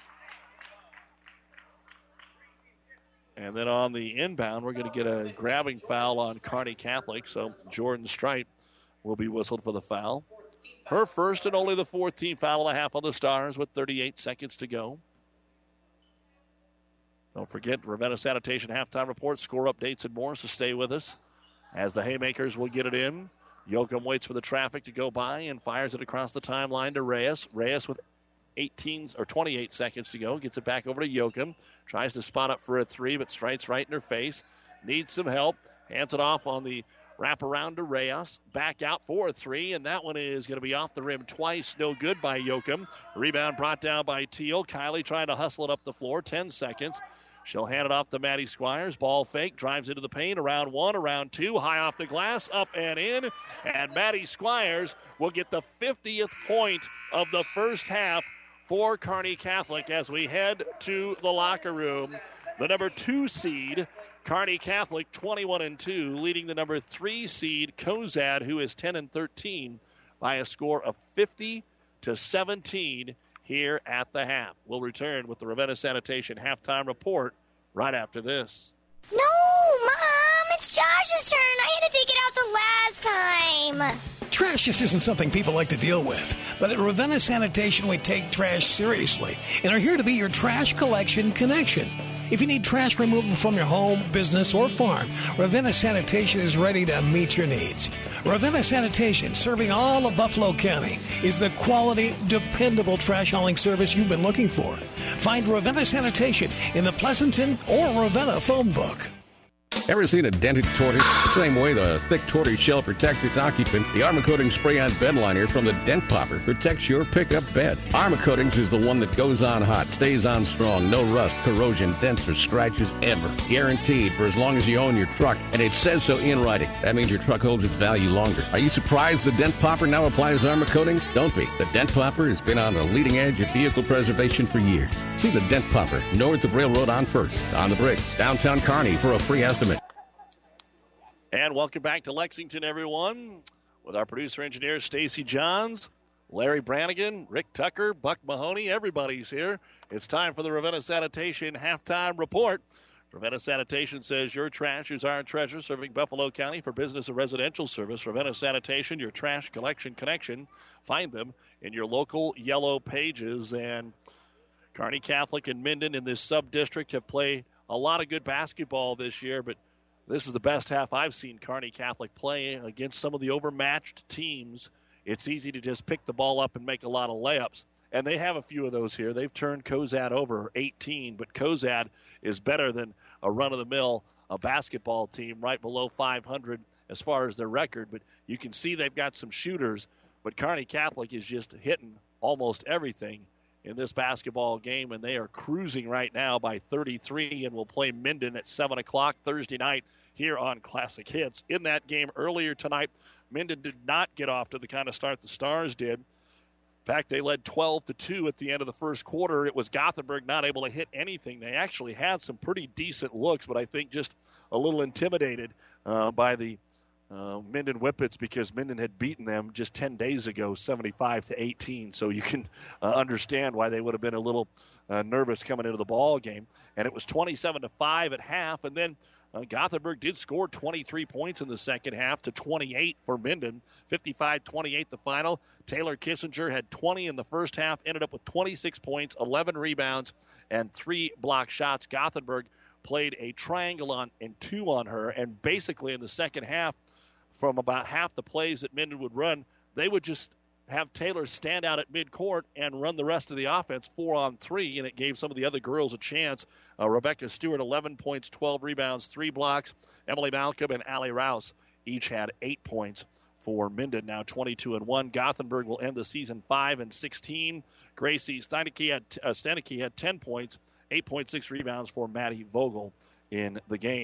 And then on the inbound, we're going to get a grabbing foul on Kearney Catholic, so Jordan Strite will be whistled for the foul. Her first and only the fourth team foul and a half on the Stars with thirty-eight seconds to go. Don't forget, Ravenna Sanitation halftime report, score updates and more, so stay with us as the Haymakers will get it in. Yoakum waits for the traffic to go by and fires it across the timeline to Reyes. Reyes with eighteen or twenty-eight seconds to go. Gets it back over to Yoakum. Tries to spot up for a three, but strikes right in her face. Needs some help. Hands it off on the wraparound to Reyes. Back out for a three, and that one is going to be off the rim twice. No good by Yoakum. Rebound brought down by Teal. Kylie trying to hustle it up the floor. Ten seconds. She'll hand it off to Maddie Squires. Ball fake. Drives into the paint. Around one, around two. High off the glass. Up and in. And Maddie Squires will get the fiftieth point of the first half for Kearney Catholic as we head to the locker room. The number two seed, Kearney Catholic, twenty-one and two, leading the number three seed, Cozad, who is ten and thirteen, by a score of fifty to seventeen here at the half. We'll return with the Ravenna Sanitation halftime report right after this.
No, Mom, it's Josh's turn. I had to take it out the last time.
Trash just isn't something people like to deal with. But at Ravenna Sanitation, we take trash seriously and are here to be your trash collection connection. If you need trash removal from your home, business, or farm, Ravenna Sanitation is ready to meet your needs. Ravenna Sanitation, serving all of Buffalo County, is the quality, dependable trash hauling service you've been looking for. Find Ravenna Sanitation in the Pleasanton or Ravenna phone book.
Ever seen a dented tortoise? The same way the thick tortoise shell protects its occupant, the Armor Coatings Spray-On Bed Liner from the Dent Popper protects your pickup bed. Armor Coatings is the one that goes on hot, stays on strong, no rust, corrosion, dents, or scratches ever. Guaranteed for as long as you own your truck, and it says so in writing. That means your truck holds its value longer. Are you surprised the Dent Popper now applies Armor Coatings? Don't be. The Dent Popper has been on the leading edge of vehicle preservation for years. See the Dent Popper north of Railroad on First, on the Bricks, downtown Kearney for a free estimate.
And welcome back to Lexington, everyone, with our producer-engineer, Stacy Johns, Larry Brannigan, Rick Tucker, Buck Mahoney. Everybody's here. It's time for the Ravenna Sanitation halftime report. Ravenna Sanitation says your trash is our treasure, serving Buffalo County for business and residential service. Ravenna Sanitation, your trash collection connection. Find them in your local yellow pages. And Kearney Catholic and Minden in this sub-district have played a lot of good basketball this year, but this is the best half I've seen Kearney Catholic play against some of the overmatched teams. It's easy to just pick the ball up and make a lot of layups, and they have a few of those here. They've turned Cozad over eighteen, but Cozad is better than a run-of-the-mill a basketball team right below five hundred as far as their record, but you can see they've got some shooters, but Kearney Catholic is just hitting almost everything in this basketball game, and they are cruising right now by thirty-three, and will play Minden at seven o'clock Thursday night here on Classic Hits. In that game earlier tonight, Minden did not get off to the kind of start the Stars did. In fact, they led twelve to two at the end of the first quarter. It was Gothenburg not able to hit anything. They actually had some pretty decent looks, but I think just a little intimidated uh, by the Uh, Minden Whippets, because Minden had beaten them just ten days ago, seventy-five to eighteen. So you can uh, understand why they would have been a little uh, nervous coming into the ball game. And it was twenty-seven to five at half. And then uh, Gothenburg did score twenty-three points in the second half to twenty-eight for Minden. fifty-five twenty-eight the final. Taylor Kissinger had twenty in the first half, ended up with twenty-six points, eleven rebounds, and three block shots. Gothenburg played a triangle on and two on her, and basically in the second half, from about half the plays that Minden would run, they would just have Taylor stand out at midcourt and run the rest of the offense four on three, and it gave some of the other girls a chance. Uh, Rebecca Stewart, eleven points, twelve rebounds, three blocks. Emily Malcolm and Allie Rouse each had eight points for Minden, now twenty-two and one. Gothenburg will end the season five and sixteen. Gracie Steineke had, uh, Steineke had ten points, eight point six rebounds for Maddie Vogel in the game.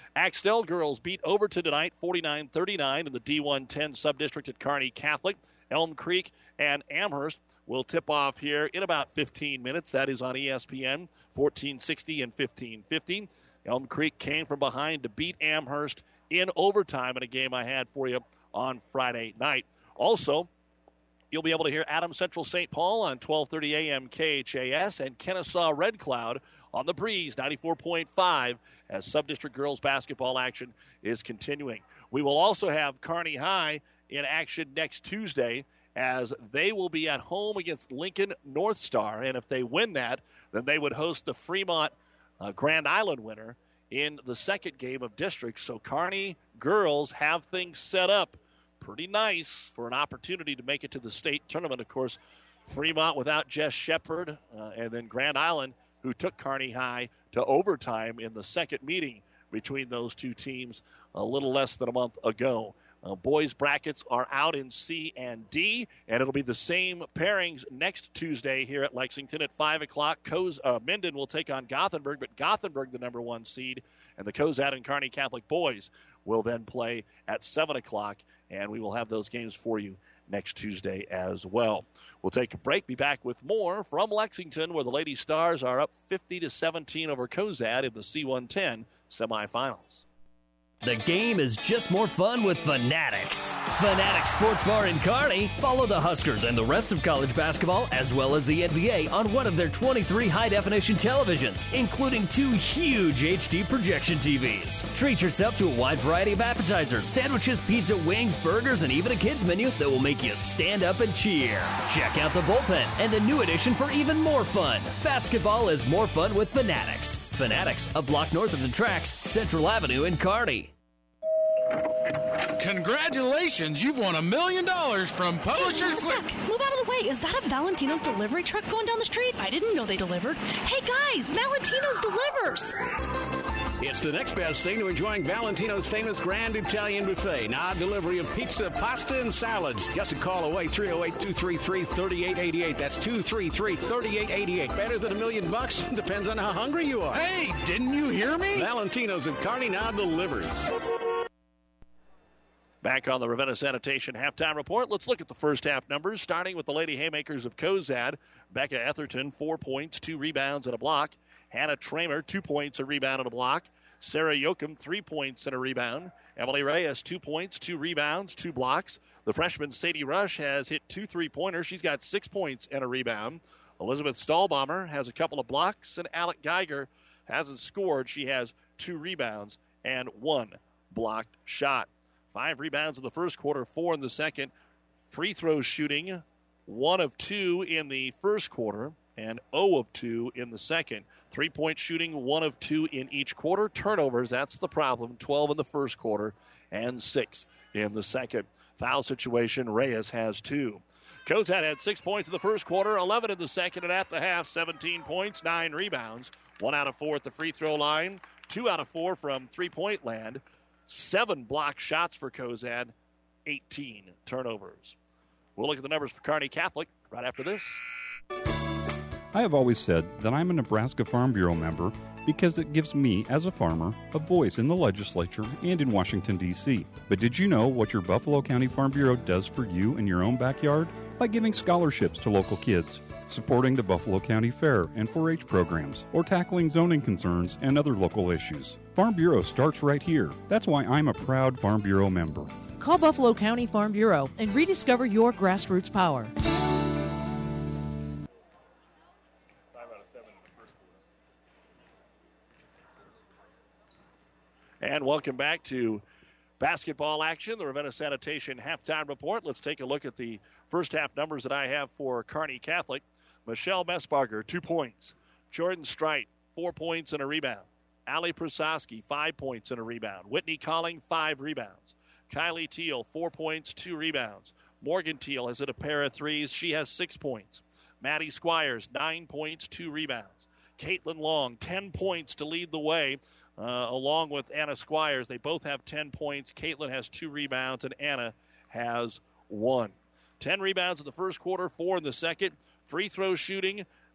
Axtell girls beat Overton tonight, forty-nine thirty-nine in the D one ten subdistrict at Kearney Catholic. Elm Creek and Amherst will tip off here in about fifteen minutes. That is on E S P N, fourteen sixty and fifteen fifty. Elm Creek came from behind to beat Amherst in overtime in a game I had for you on Friday night. Also, you'll be able to hear Adams Central Saint Paul on twelve thirty a.m. K H A S and Kennesaw Red Cloud on the Breeze ninety-four point five as Subdistrict girls basketball action is continuing. We will also have Kearney High in action next Tuesday as they will be at home against Lincoln North Star, and if they win that, then they would host the Fremont uh, Grand Island winner in the second game of district. So Kearney girls have things set up pretty nice for an opportunity to make it to the state tournament. Of course, Fremont without Jess Shepard, uh, and then Grand Island, who took Kearney High to overtime in the second meeting between those two teams a little less than a month ago. Uh, boys brackets are out in C and D, and it'll be the same pairings next Tuesday here at Lexington at five o'clock. Coz, uh, Minden will take on Gothenburg, but Gothenburg, the number one seed, and the Cozad and Kearney Catholic boys will then play at seven o'clock, and we will have those games for you next Tuesday as well. We'll take a break, be back with more from Lexington, where the Lady Stars are up fifty to seventeen over Cozad in the C one ten semifinals.
The game is just more fun with Fanatics. Fanatics Sports Bar in Kearney. Follow the Huskers and the rest of college basketball as well as the N B A on one of their twenty-three high-definition televisions, including two huge H D projection T Vs. Treat yourself to a wide variety of appetizers, sandwiches, pizza, wings, burgers, and even a kids menu that will make you stand up and cheer. Check out the bullpen and the new addition for even more fun. Basketball is more fun with Fanatics. Fanatics, a block north of the tracks, Central Avenue in Kearney.
Congratulations, you've won a million dollars from Publishers
Clear. Move out of the way. Is that a Valentino's delivery truck going down the street? I didn't know they delivered. Hey guys, Valentino's delivers.
It's the next best thing to enjoying Valentino's famous Grand Italian Buffet. Now delivery of pizza, pasta, and salads. Just a call away, three oh eight, two three three, three eight eight eight. That's two three three, three eight eight eight. Better than a million bucks? Depends on how hungry you are.
Hey, didn't you hear me?
Valentino's in Kearney now delivers.
Back on the Ravenna Sanitation halftime report. Let's look at the first half numbers, starting with the Lady Haymakers of Cozad. Becca Etherton, four points, two rebounds, and a block. Hannah Tramer, two points, a rebound, and a block. Sarah Yoakum, three points and a rebound. Emily Reyes, two points, two rebounds, two blocks. The freshman Sadie Rush has hit two three-pointers. She's got six points and a rebound. Elizabeth Stahlbomber has a couple of blocks, and Alec Geiger hasn't scored. She has two rebounds and one blocked shot. Five rebounds in the first quarter, four in the second. Free throw shooting, one of two in the first quarter and zero of two in the second. Three-point shooting, one of two in each quarter. Turnovers, that's the problem. twelve in the first quarter and six in the second. Foul situation, Reyes has two. Cozad had six points in the first quarter, eleven in the second, and at the half, seventeen points, nine rebounds. One out of four at the free throw line, two out of four from three-point land. Seven block shots for Cozad, eighteen turnovers. We'll look at the numbers for Kearney Catholic right after this.
I have always said that I'm a Nebraska Farm Bureau member because it gives me, as a farmer, a voice in the legislature and in Washington, D C But did you know what your Buffalo County Farm Bureau does for you in your own backyard? By giving scholarships to local kids, supporting the Buffalo County Fair and four H programs, or tackling zoning concerns and other local issues. Farm Bureau starts right here. That's why I'm a proud Farm Bureau member.
Call Buffalo County Farm Bureau and rediscover your grassroots power.
And welcome back to basketball action, the Ravenna Sanitation halftime report. Let's take a look at the first half numbers that I have for Kearney Catholic. Michelle Messbarger, two points. Jordan Strite, four points and a rebound. Allie Prasowski, five points and a rebound. Whitney Colling, five rebounds. Kylie Teal, four points, two rebounds. Morgan Teal has hit a pair of threes. She has six points. Maddie Squires, nine points, two rebounds. Caitlin Long, ten points to lead the way, uh, along with Anna Squires. They both have ten points. Caitlin has two rebounds, and Anna has one. Ten rebounds in the first quarter, four in the second. Free throw shooting,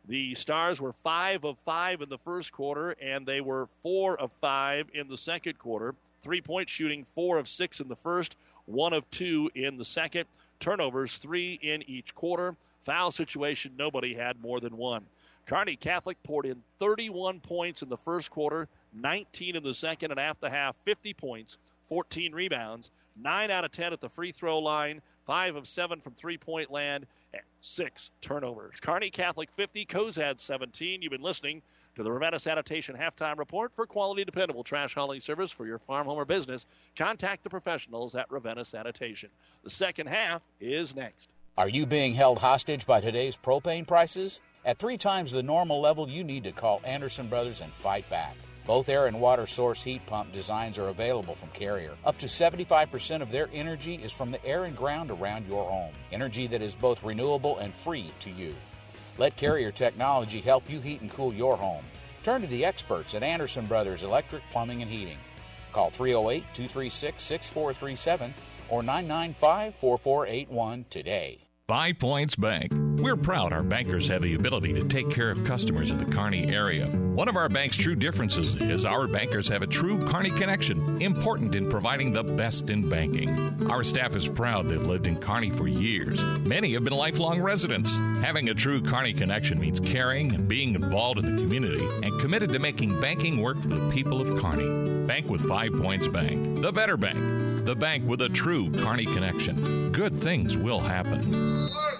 The Stars were five of five in the first quarter, and they were four of five in the second quarter. Three-point shooting, four of six in the first, one of two in the second. Turnovers, three in each quarter. Foul situation, nobody had more than one. Kearney Catholic poured in thirty-one points in the first quarter, nineteen in the second, and after half, fifty points, fourteen rebounds, nine out of ten at the free throw line, five of seven from three-point land, and six turnovers. Kearney Catholic fifty, Cozad seventeen. You've been listening to the Ravenna Sanitation Halftime Report. For quality, dependable trash hauling service for your farm, home, or business, contact the professionals at Ravenna Sanitation. The second half is next.
Are you being held hostage by today's propane prices? At three times the normal level, you need to call Anderson Brothers and fight back. Both air and water source heat pump designs are available from Carrier. Up to seventy-five percent of their energy is from the air and ground around your home. Energy that is both renewable and free to you. Let Carrier Technology help you heat and cool your home. Turn to the experts at Anderson Brothers Electric, Plumbing, and Heating. Call three oh eight, two three six, six four three seven or nine nine five, four four eight one today.
Five Points Bank. We're proud our bankers have the ability to take care of customers in the Kearney area. One of our bank's true differences is our bankers have a true Kearney connection, important in providing the best in banking. Our staff is proud they've lived in Kearney for years. Many have been lifelong residents. Having a true Kearney connection means caring and being involved in the community and committed to making banking work for the people of Kearney. Bank with Five Points Bank. The better bank. The bank with a true Kearney connection. Good things will happen.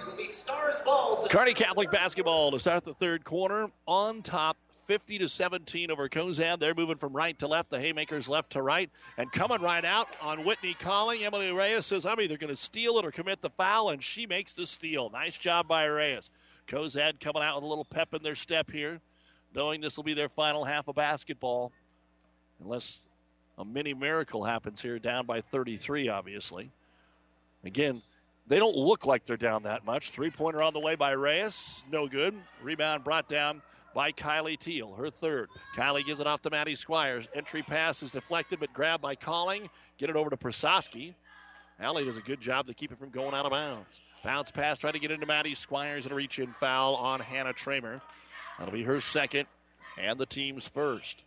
Kearney Catholic basketball to start the third quarter on top, fifty to seventeen over Cozad. They're moving from right to left. The Haymakers left to right. And coming right out on Whitney Calling, Emily Reyes says, I'm either going to steal it or commit the foul, and she makes the steal. Nice job by Reyes. Cozad coming out with a little pep in their step here, knowing this will be their final half of basketball. Unless a mini miracle happens here, down by thirty-three, obviously. Again, they don't look like they're down that much. Three-pointer on the way by Reyes. No good. Rebound brought down by Kylie Teal, her third. Kylie gives it off to Maddie Squires. Entry pass is deflected, but grabbed by Calling. Get it over to Prososki. Allie does a good job to keep it from going out of bounds. Bounce pass, trying to get into Maddie Squires, and a reach-in foul on Hannah Tramer. That'll be her second and the team's first.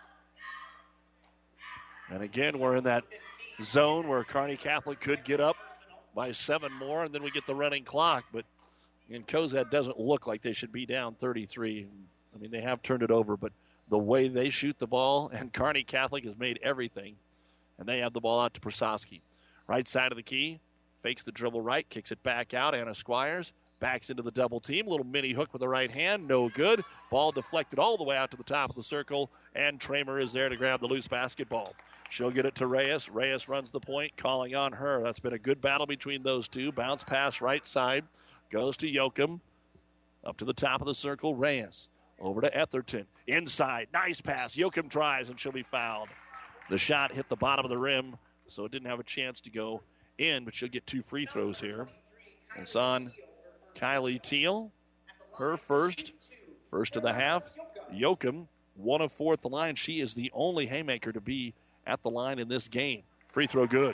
And again, we're in that zone where Kearney Catholic could get up by seven more, and then we get the running clock. But in Cozad doesn't look like they should be down thirty-three. I mean, they have turned it over, but the way they shoot the ball, and Kearney Catholic has made everything, and they have the ball out to Prososki. Right side of the key, fakes the dribble right, kicks it back out. Anna Squires backs into the double team. Little mini hook with the right hand, no good. Ball deflected all the way out to the top of the circle, and Tramer is there to grab the loose basketball. She'll get it to Reyes. Reyes runs the point, Calling on her. That's been a good battle between those two. Bounce pass right side. Goes to Yoakum. Up to the top of the circle, Reyes. Over to Etherton. Inside. Nice pass. Yoakum drives, and she'll be fouled. The shot hit the bottom of the rim, so it didn't have a chance to go in, but she'll get two free throws here. It's on Kylie Teal. Her first. First of the half. Yoakum, one of four at the line. She is the only Haymaker to be at the line in this game. Free throw good.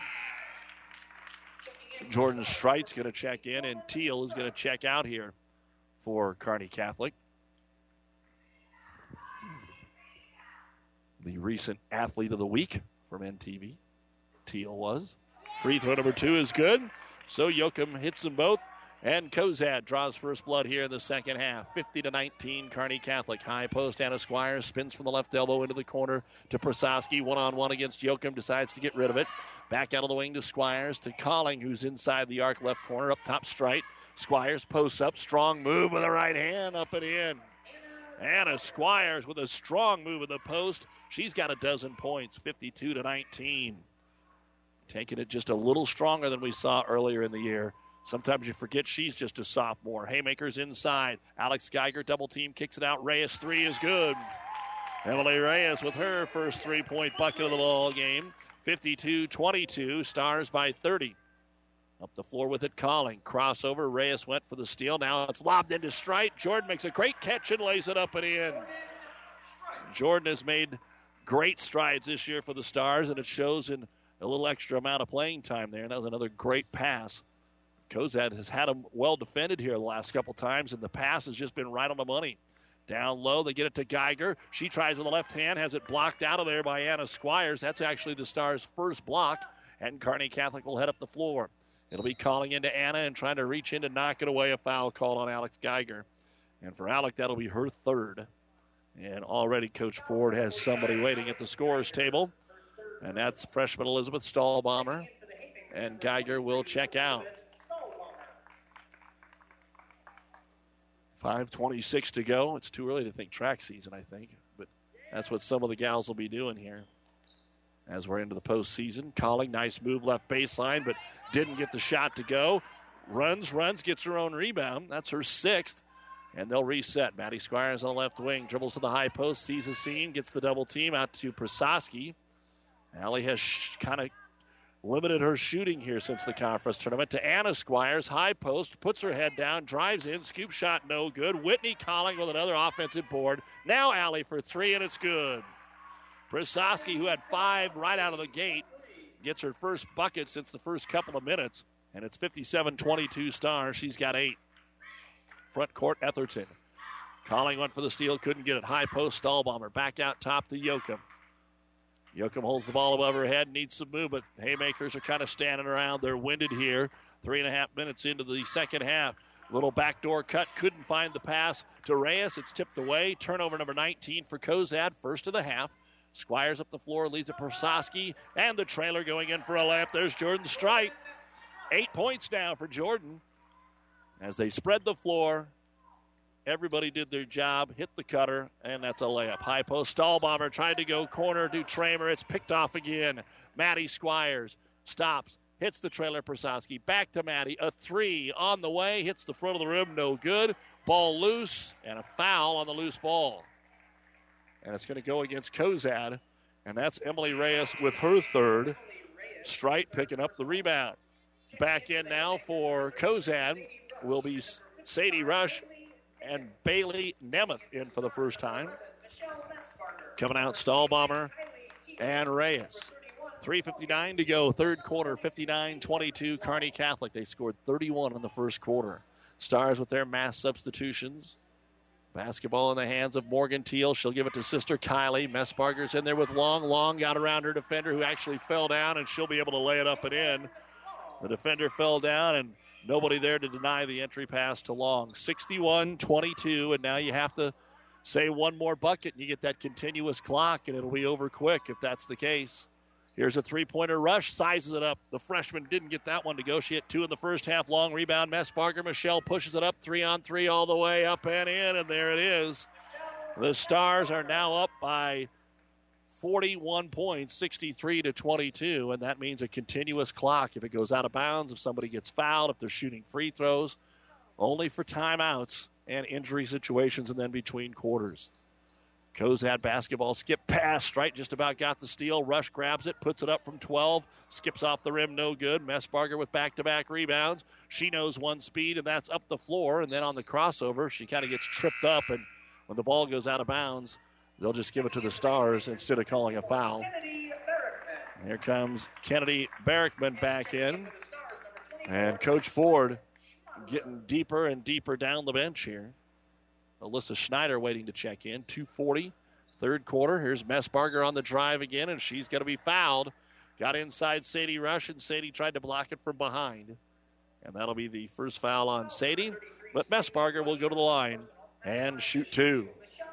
Jordan Streit's going to check in, and Teal is going to check out here for Kearney Catholic. The recent athlete of the week from N T V, Teal was. Free throw number two is good. So Yoakum hits them both. And Cozad draws first blood here in the second half. fifty to nineteen, Kearney Catholic. High post, Anna Squires spins from the left elbow into the corner to Prososki. One-on-one against Yoakum, decides to get rid of it. Back out of the wing to Squires, to Calling, who's inside the arc left corner. Up top, Strite. Squires posts up. Strong move with the right hand, up and in. Anna Squires with a strong move in the post. She's got a dozen points, fifty-two to nineteen. Taking it just a little stronger than we saw earlier in the year. Sometimes you forget she's just a sophomore. Haymakers inside. Alex Geiger, double team, kicks it out. Reyes, three is good. Emily Reyes with her first three-point bucket of the ball game. fifty-two twenty-two, Stars by thirty. Up the floor with it, Calling. Crossover, Reyes went for the steal. Now it's lobbed into Strite. Jordan makes a great catch and lays it up and in. Jordan has made great strides this year for the Stars, and it shows in a little extra amount of playing time there. And that was another great pass Cozad has had them well defended here the last couple times, and the pass has just been right on the money. Down low, they get it to Geiger. She tries with the left hand, has it blocked out of there by Anna Squires. That's actually the Stars' first block, and Kearney Catholic will head up the floor. It'll be calling into Anna and trying to reach in to knock it away. A foul called on Alex Geiger. And for Alec, that'll be her third. And already Coach Ford has somebody waiting at the scorer's table, and that's freshman Elizabeth Stahlbomber. And Geiger will check out. five twenty-six to go. It's too early to think track season, I think. But that's what some of the gals will be doing here as we're into the postseason. Calling, nice move left baseline, but didn't get the shot to go. Runs, runs, gets her own rebound. That's her sixth. And they'll reset. Maddie Squires on the left wing. Dribbles to the high post, sees a seam, gets the double team out to Prososki. Allie has sh- kind of limited her shooting here since the conference tournament. To Anna Squires, high post, puts her head down, drives in, scoop shot no good. Whitney Calling with another offensive board. Now Allie for three, and it's good. Prososki, who had five right out of the gate, gets her first bucket since the first couple of minutes, and it's fifty-seven twenty-two Stars. She's got eight. Front court, Etherton. Calling went for the steal, couldn't get it. High post, Stahlbomber. Back out top to Yoakum. Yoakum holds the ball above her head, needs some movement. Haymakers are kind of standing around. They're winded here. Three and a half minutes into the second half. Little backdoor cut, couldn't find the pass to Reyes. It's tipped away. Turnover number nineteen for Cozad, first of the half. Squires up the floor, leads to Prososki, and the trailer going in for a layup. There's Jordan Strite. Eight points now for Jordan. As they spread the floor, everybody did their job, hit the cutter, and that's a layup. High post, Stahlbomber tried to go corner to Tramer. It's picked off again. Maddie Squires stops, hits the trailer, Prososki. Back to Maddie. A three on the way, hits the front of the rim, no good. Ball loose, and a foul on the loose ball. And it's going to go against Cozad, and that's Emily Reyes with her third. Strite picking up the rebound. Back in now for Cozad will be Sadie Rush and Bailey Nemeth in for the first time. Coming out, Stahlbomber and Reyes. three fifty-nine to go, third quarter, fifty-nine twenty-two, Kearney Catholic. They scored thirty-one in the first quarter. Stars with their mass substitutions. Basketball in the hands of Morgan Teal. She'll give it to sister Kylie. Messbarger's in there with Long. Long got around her defender who actually fell down, and she'll be able to lay it up and in. The defender fell down, and nobody there to deny the entry pass to Long. sixty-one twenty-two, and now you have to say one more bucket, and you get that continuous clock, and it'll be over quick if that's the case. Here's a three-pointer. Rush sizes it up. The freshman didn't get that one to go. She hit two in the first half. Long rebound. Messbarger. Michelle pushes it up. Three on three all the way up and in, and there it is. The Stars are now up by forty-one points, sixty-three to twenty-two, and that means a continuous clock. If it goes out of bounds, if somebody gets fouled, if they're shooting free throws, only for timeouts and injury situations and then between quarters. Cozad basketball, skip pass. Strite just about got the steal. Rush grabs it, puts it up from twelve, skips off the rim, no good. Messbarger with back-to-back rebounds. She knows one speed, and that's up the floor. And then on the crossover, she kind of gets tripped up, and when the ball goes out of bounds, they'll just give it to the Stars instead of calling a foul. Here comes Kennedy Barrickman back in. And Coach Ford getting deeper and deeper down the bench here. Alyssa Schneider waiting to check in. two forty, third quarter. Here's Messbarger on the drive again, and she's going to be fouled. Got inside Sadie Rush, and Sadie tried to block it from behind. And that'll be the first foul on Sadie. But Messbarger will go to the line and shoot two.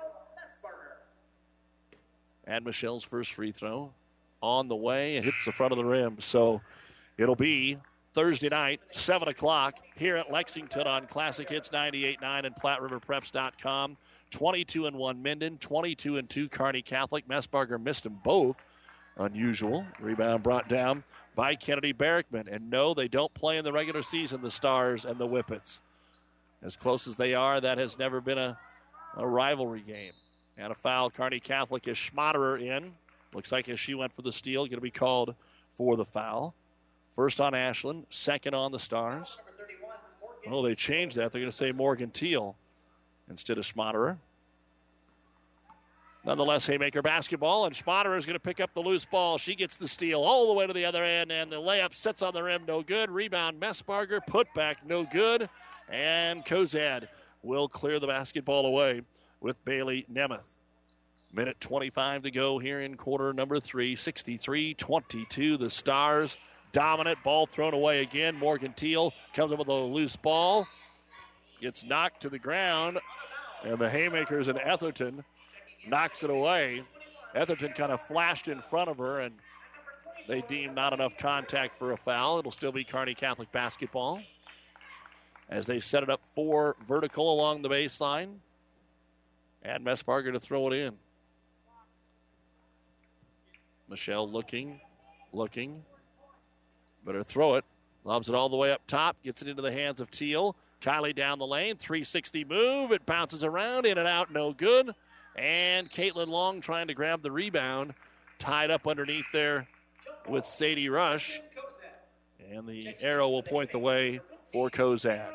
And Michelle's first free throw on the way and hits the front of the rim. So it'll be Thursday night, seven o'clock, here at Lexington on Classic Hits ninety-eight point nine and Platte River Preps dot com. twenty-two and one Minden, twenty-two and two Kearney Catholic. Messbarger missed them both. Unusual. Rebound brought down by Kennedy Barrickman. And no, they don't play in the regular season, the Stars and the Whippets. As close as they are, that has never been a, a rivalry game. And a foul, Kearney Catholic is Schmaderer in. Looks like as she went for the steal, going to be called for the foul. First on Ashland, second on the Stars. Oh, they changed that. They're going to say Morgan Teal instead of Schmaderer. Nonetheless, Haymaker basketball, and Schmaderer is going to pick up the loose ball. She gets the steal all the way to the other end, and the layup sits on the rim, no good. Rebound, Messbarger, put back, no good. And Cozad will clear the basketball away with Bailey Nemeth. Minute twenty-five to go here in quarter number three. sixty-three twenty-two. The Stars dominant. Ball thrown away again. Morgan Teal comes up with a loose ball. Gets knocked to the ground. And the Haymakers and Etherton knocks it away. Etherton kind of flashed in front of her, and they deemed not enough contact for a foul. It'll still be Kearney Catholic basketball as they set it up four vertical along the baseline. And Messbarger to throw it in. Michelle looking, looking. Better throw it. Lobs it all the way up top. Gets it into the hands of Teal. Kylie down the lane. three sixty move. It bounces around. In and out. No good. And Caitlin Long trying to grab the rebound. Tied up underneath there with Sadie Rush. And the arrow will point the way for Cozad.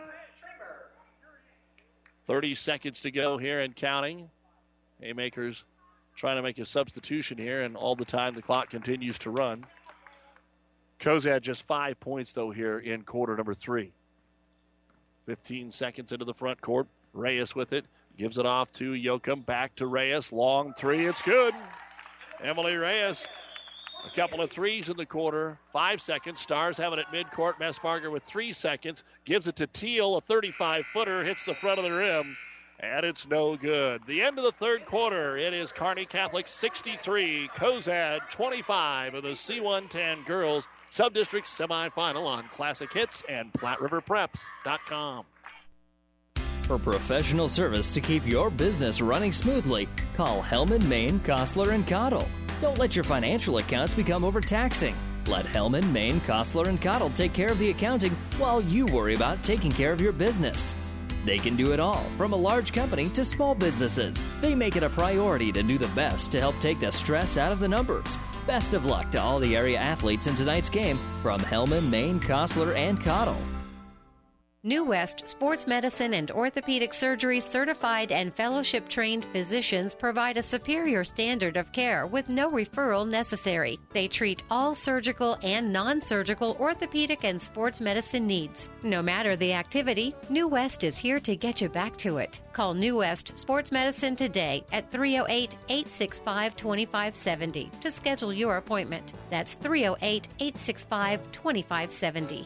thirty seconds to go here and counting. Haymakers trying to make a substitution here, and all the time the clock continues to run. Cozad just five points, though, here in quarter number three. fifteen seconds into the front court. Reyes with it. Gives it off to Yoakum. Back to Reyes. Long three. It's good. Emily Reyes. A couple of threes in the quarter. Five seconds. Stars have it at midcourt. Messbarger with three seconds. Gives it to Teal. A thirty-five footer. Hits the front of the rim. And it's no good. The end of the third quarter. It is Kearney Catholic sixty-three. Cozad twenty-five of the C one ten girls Subdistrict semifinal on Classic Hits and Platte River Preps dot com.
For professional service to keep your business running smoothly, call Hellman, Maine, Kostler, and Cottle. Don't let your financial accounts become overtaxing. Let Hellman, Maine, Kostler, and Cottle take care of the accounting while you worry about taking care of your business. They can do it all, from a large company to small businesses. They make it a priority to do the best to help take the stress out of the numbers. Best of luck to all the area athletes in tonight's game from Hellman, Maine, Kostler, and Cottle.
New West Sports Medicine and Orthopedic Surgery certified and fellowship-trained physicians provide a superior standard of care with no referral necessary. They treat all surgical and non-surgical orthopedic and sports medicine needs. No matter the activity, New West is here to get you back to it. Call New West Sports Medicine today at three oh eight, eight six five, two five seven oh to schedule your appointment. That's three oh eight, eight six five, two five seven oh.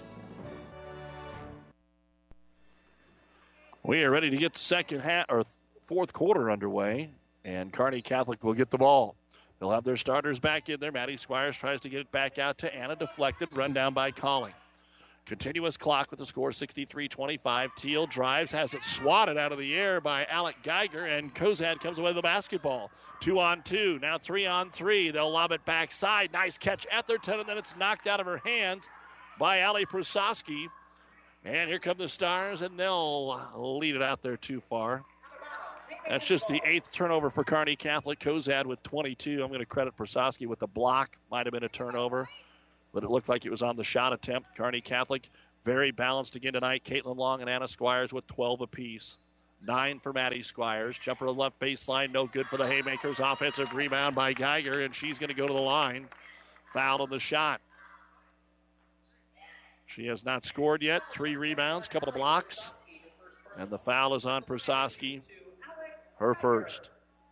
We are ready to get the second half or fourth quarter underway, and Kearney Catholic will get the ball. They'll have their starters back in there. Maddie Squires tries to get it back out to Anna. Deflected, run down by Calling. Continuous clock with the score sixty-three twenty-five. Teal drives, has it swatted out of the air by Alec Geiger, and Cozad comes away with the basketball. Two on two, now three on three. They'll lob it backside. Nice catch, Etherton, and then it's knocked out of her hands by Ali Prusowski. And here come the Stars, and they'll lead it out there too far. That's just the eighth turnover for Kearney Catholic. Cozad with twenty-two. I'm going to credit Prasowski with the block. Might have been a turnover, but it looked like it was on the shot attempt. Kearney Catholic very balanced again tonight. Caitlin Long and Anna Squires with twelve apiece. Nine for Maddie Squires. Jumper to the left baseline, no good for the Haymakers. Offensive rebound by Geiger, and she's going to go to the line. Fouled on the shot. She has not scored yet. Three rebounds, couple of blocks. And the foul is on Prasowski, her first.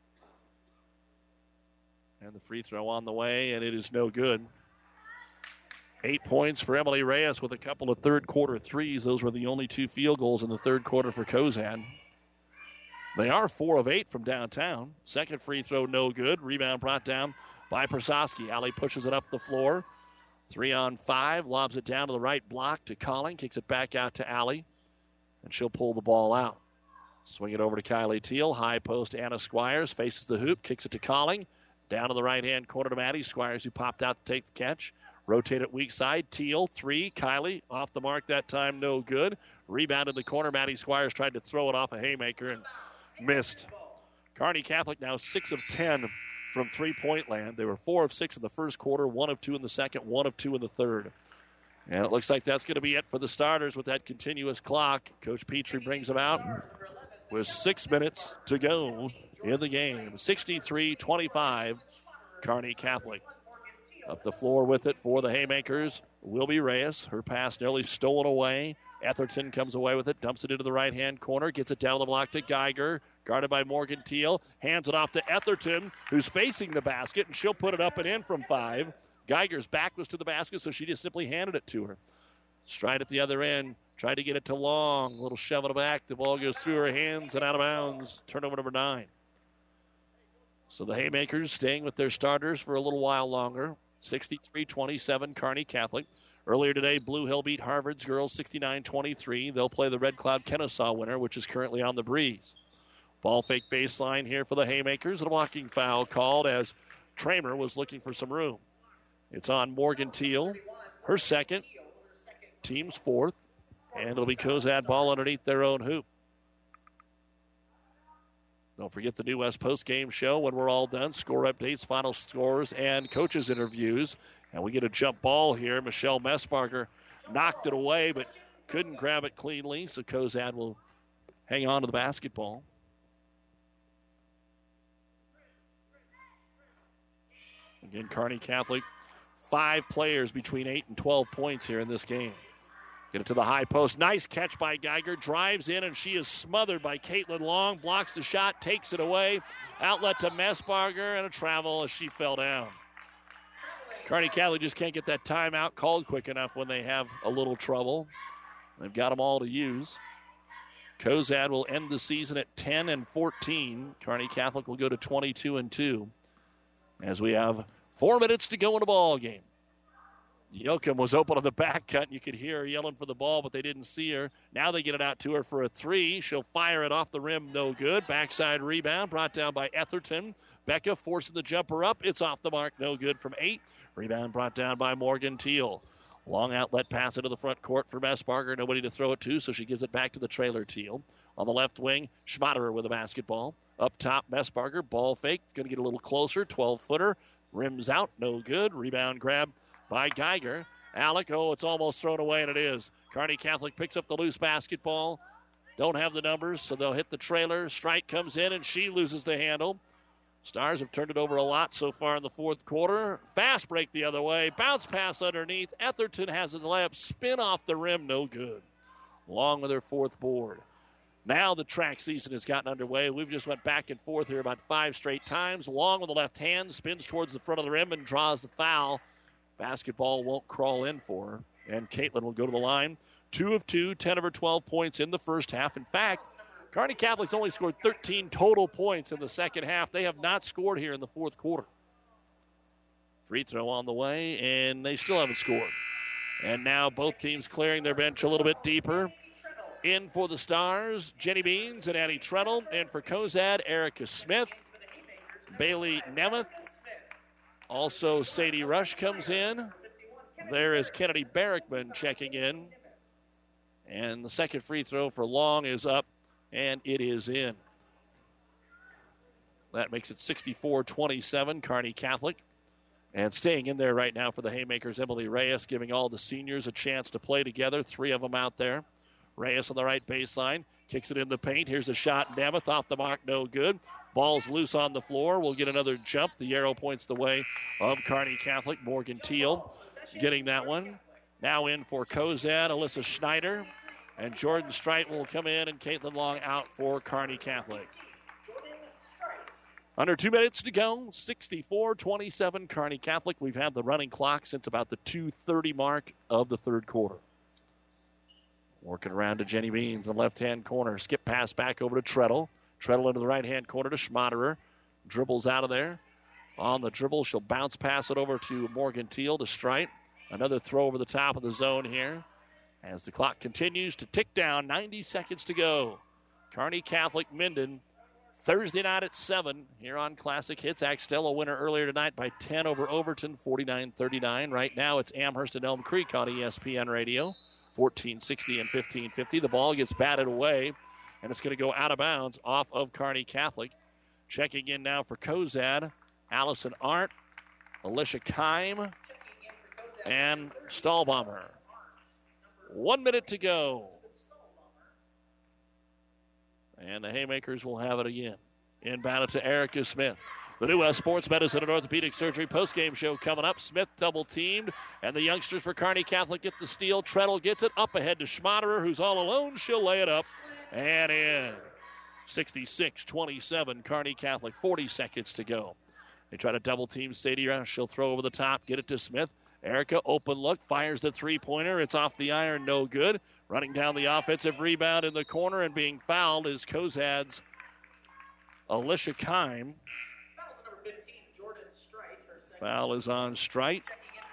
And the free throw on the way, and it is no good. Eight points for Emily Reyes with a couple of third quarter threes. Those were the only two field goals in the third quarter for Cozad. They are four of eight from downtown. Second free throw, no good. Rebound brought down by Prasowski. Ali pushes it up the floor. Three on five, lobs it down to the right block to Colling, kicks it back out to Allie, and she'll pull the ball out. Swing it over to Kylie Teal, high post Anna Squires, faces the hoop, kicks it to Colling, down to the right-hand corner to Maddie Squires, who popped out to take the catch. Rotate it weak side, Teal, three, Kylie, off the mark that time, no good. Rebound in the corner, Maddie Squires tried to throw it off a haymaker and missed. Kearney Catholic now six of ten from three-point land. They were four of six in the first quarter, one of two in the second, one of two in the third. And it looks like that's going to be it for the starters with that continuous clock. Coach Petrie brings them out with six minutes to go in the game. sixty-three twenty-five, Kearney Catholic. Up the floor with it for the Haymakers will be Reyes. Her pass nearly stolen away. Etherton comes away with it, dumps it into the right-hand corner, gets it down the block to Geiger, guarded by Morgan Teal, hands it off to Etherton, who's facing the basket, and she'll put it up and in from five. Geiger's back was to the basket, so she just simply handed it to her. Stride at the other end, tried to get it to Long, a little shove it back. The ball goes through her hands and out of bounds. Turnover number nine. So the Haymakers staying with their starters for a little while longer. sixty-three twenty-seven, Kearney Catholic. Earlier today, Blue Hill beat Harvard's girls sixty-nine twenty-three. They'll play the Red Cloud Kennesaw winner, which is currently on the breeze. Ball fake baseline here for the Haymakers. And a walking foul called as Tramer was looking for some room. It's on Morgan Teal. Her second. Team's fourth. And it'll be Cozad ball underneath their own hoop. Don't forget the New West post-game show when we're all done. Score updates, final scores, and coaches' interviews. And we get a jump ball here. Michelle Messbarger knocked it away, but couldn't grab it cleanly. So Cozad will hang on to the basketball. Again, Kearney Catholic, five players between eight and twelve points here in this game. Get it to the high post. Nice catch by Geiger. Drives in, and she is smothered by Caitlin Long. Blocks the shot, takes it away. Outlet to Messbarger, and a travel as she fell down. Kearney Catholic just can't get that timeout called quick enough when they have a little trouble. They've got them all to use. Cozad will end the season at ten and fourteen. Kearney Catholic will go to twenty-two and two as we have four minutes to go in the ball game. Yoakum was open on the back cut. You could hear her yelling for the ball, but they didn't see her. Now they get it out to her for a three. She'll fire it off the rim. No good. Backside rebound brought down by Etherton. Becca forcing the jumper up. It's off the mark. No good from eight. Rebound brought down by Morgan Teal. Long outlet pass into the front court for Messbarger. Nobody to throw it to, so she gives it back to the trailer Teal. On the left wing, Schmaderer with a basketball. Up top, Messbarger. Ball fake. Going to get a little closer. twelve-footer. Rims out. No good. Rebound grab by Geiger. Alec, oh, it's almost thrown away, and it is. Kearney Catholic picks up the loose basketball. Don't have the numbers, so they'll hit the trailer. Strike comes in, and she loses the handle. Stars have turned it over a lot so far in the fourth quarter. Fast break the other way. Bounce pass underneath. Etherton has a layup. Spin off the rim. No good. Long with her fourth board. Now the track season has gotten underway. We've just went back and forth here about five straight times. Long with the left hand. Spins towards the front of the rim and draws the foul. Basketball won't crawl in for her. And Caitlin will go to the line. Two of two, ten of her twelve points in the first half. In fact, Kearney Catholic's only scored thirteen total points in the second half. They have not scored here in the fourth quarter. Free throw on the way, and they still haven't scored. And now both teams clearing their bench a little bit deeper. In for the Stars, Jenny Beans and Annie Treadle. And for Cozad, Erica Smith, Bailey Nemeth. Also, Sadie Rush comes in. There is Kennedy Barrickman checking in. And the second free throw for Long is up, and it is in. That makes it sixty-four twenty-seven, Kearney Catholic. And staying in there right now for the Haymakers, Emily Reyes, giving all the seniors a chance to play together. Three of them out there. Reyes on the right baseline. Kicks it in the paint. Here's a shot. Nemeth off the mark. No good. Ball's loose on the floor. We'll get another jump. The arrow points the way of Kearney Catholic. Morgan Teal getting that one. Now in for Cozad, Alyssa Schneider. And Jordan Strite will come in, and Caitlin Long out for Kearney Catholic. Under two minutes to go, sixty-four twenty-seven Kearney Catholic. We've had the running clock since about the two thirty mark of the third quarter. Working around to Jenny Beans in the left-hand corner. Skip pass back over to Treadle. Treadle into the right-hand corner to Schmaderer. Dribbles out of there. On the dribble, she'll bounce pass it over to Morgan Teal to Strite. Another throw over the top of the zone here. As the clock continues to tick down, ninety seconds to go. Kearney Catholic Minden, Thursday night at seven here on Classic Hits. Axtell a winner earlier tonight by ten over Overton, forty-nine thirty-nine. Right now it's Amherst and Elm Creek on E S P N Radio, fourteen sixty and fifteen fifty. The ball gets batted away, and it's going to go out of bounds off of Kearney Catholic. Checking in now for Cozad, Allison Arndt, Alicia Keim, and Stahlbomber. One minute to go. And the Haymakers will have it again. Inbound to Erica Smith. The New West Sports Medicine and Orthopedic Surgery postgame show coming up. Smith double-teamed, and the youngsters for Kearney Catholic get the steal. Treadle gets it up ahead to Schmaderer, who's all alone. She'll lay it up and in. sixty-six twenty-seven, Kearney Catholic, forty seconds to go. They try to double-team Sadia. She'll throw over the top, get it to Smith. Erica, open look, fires the three-pointer. It's off the iron, no good. Running down the offensive rebound in the corner and being fouled is Cozad's Alicia Kime. Foul is on Strite.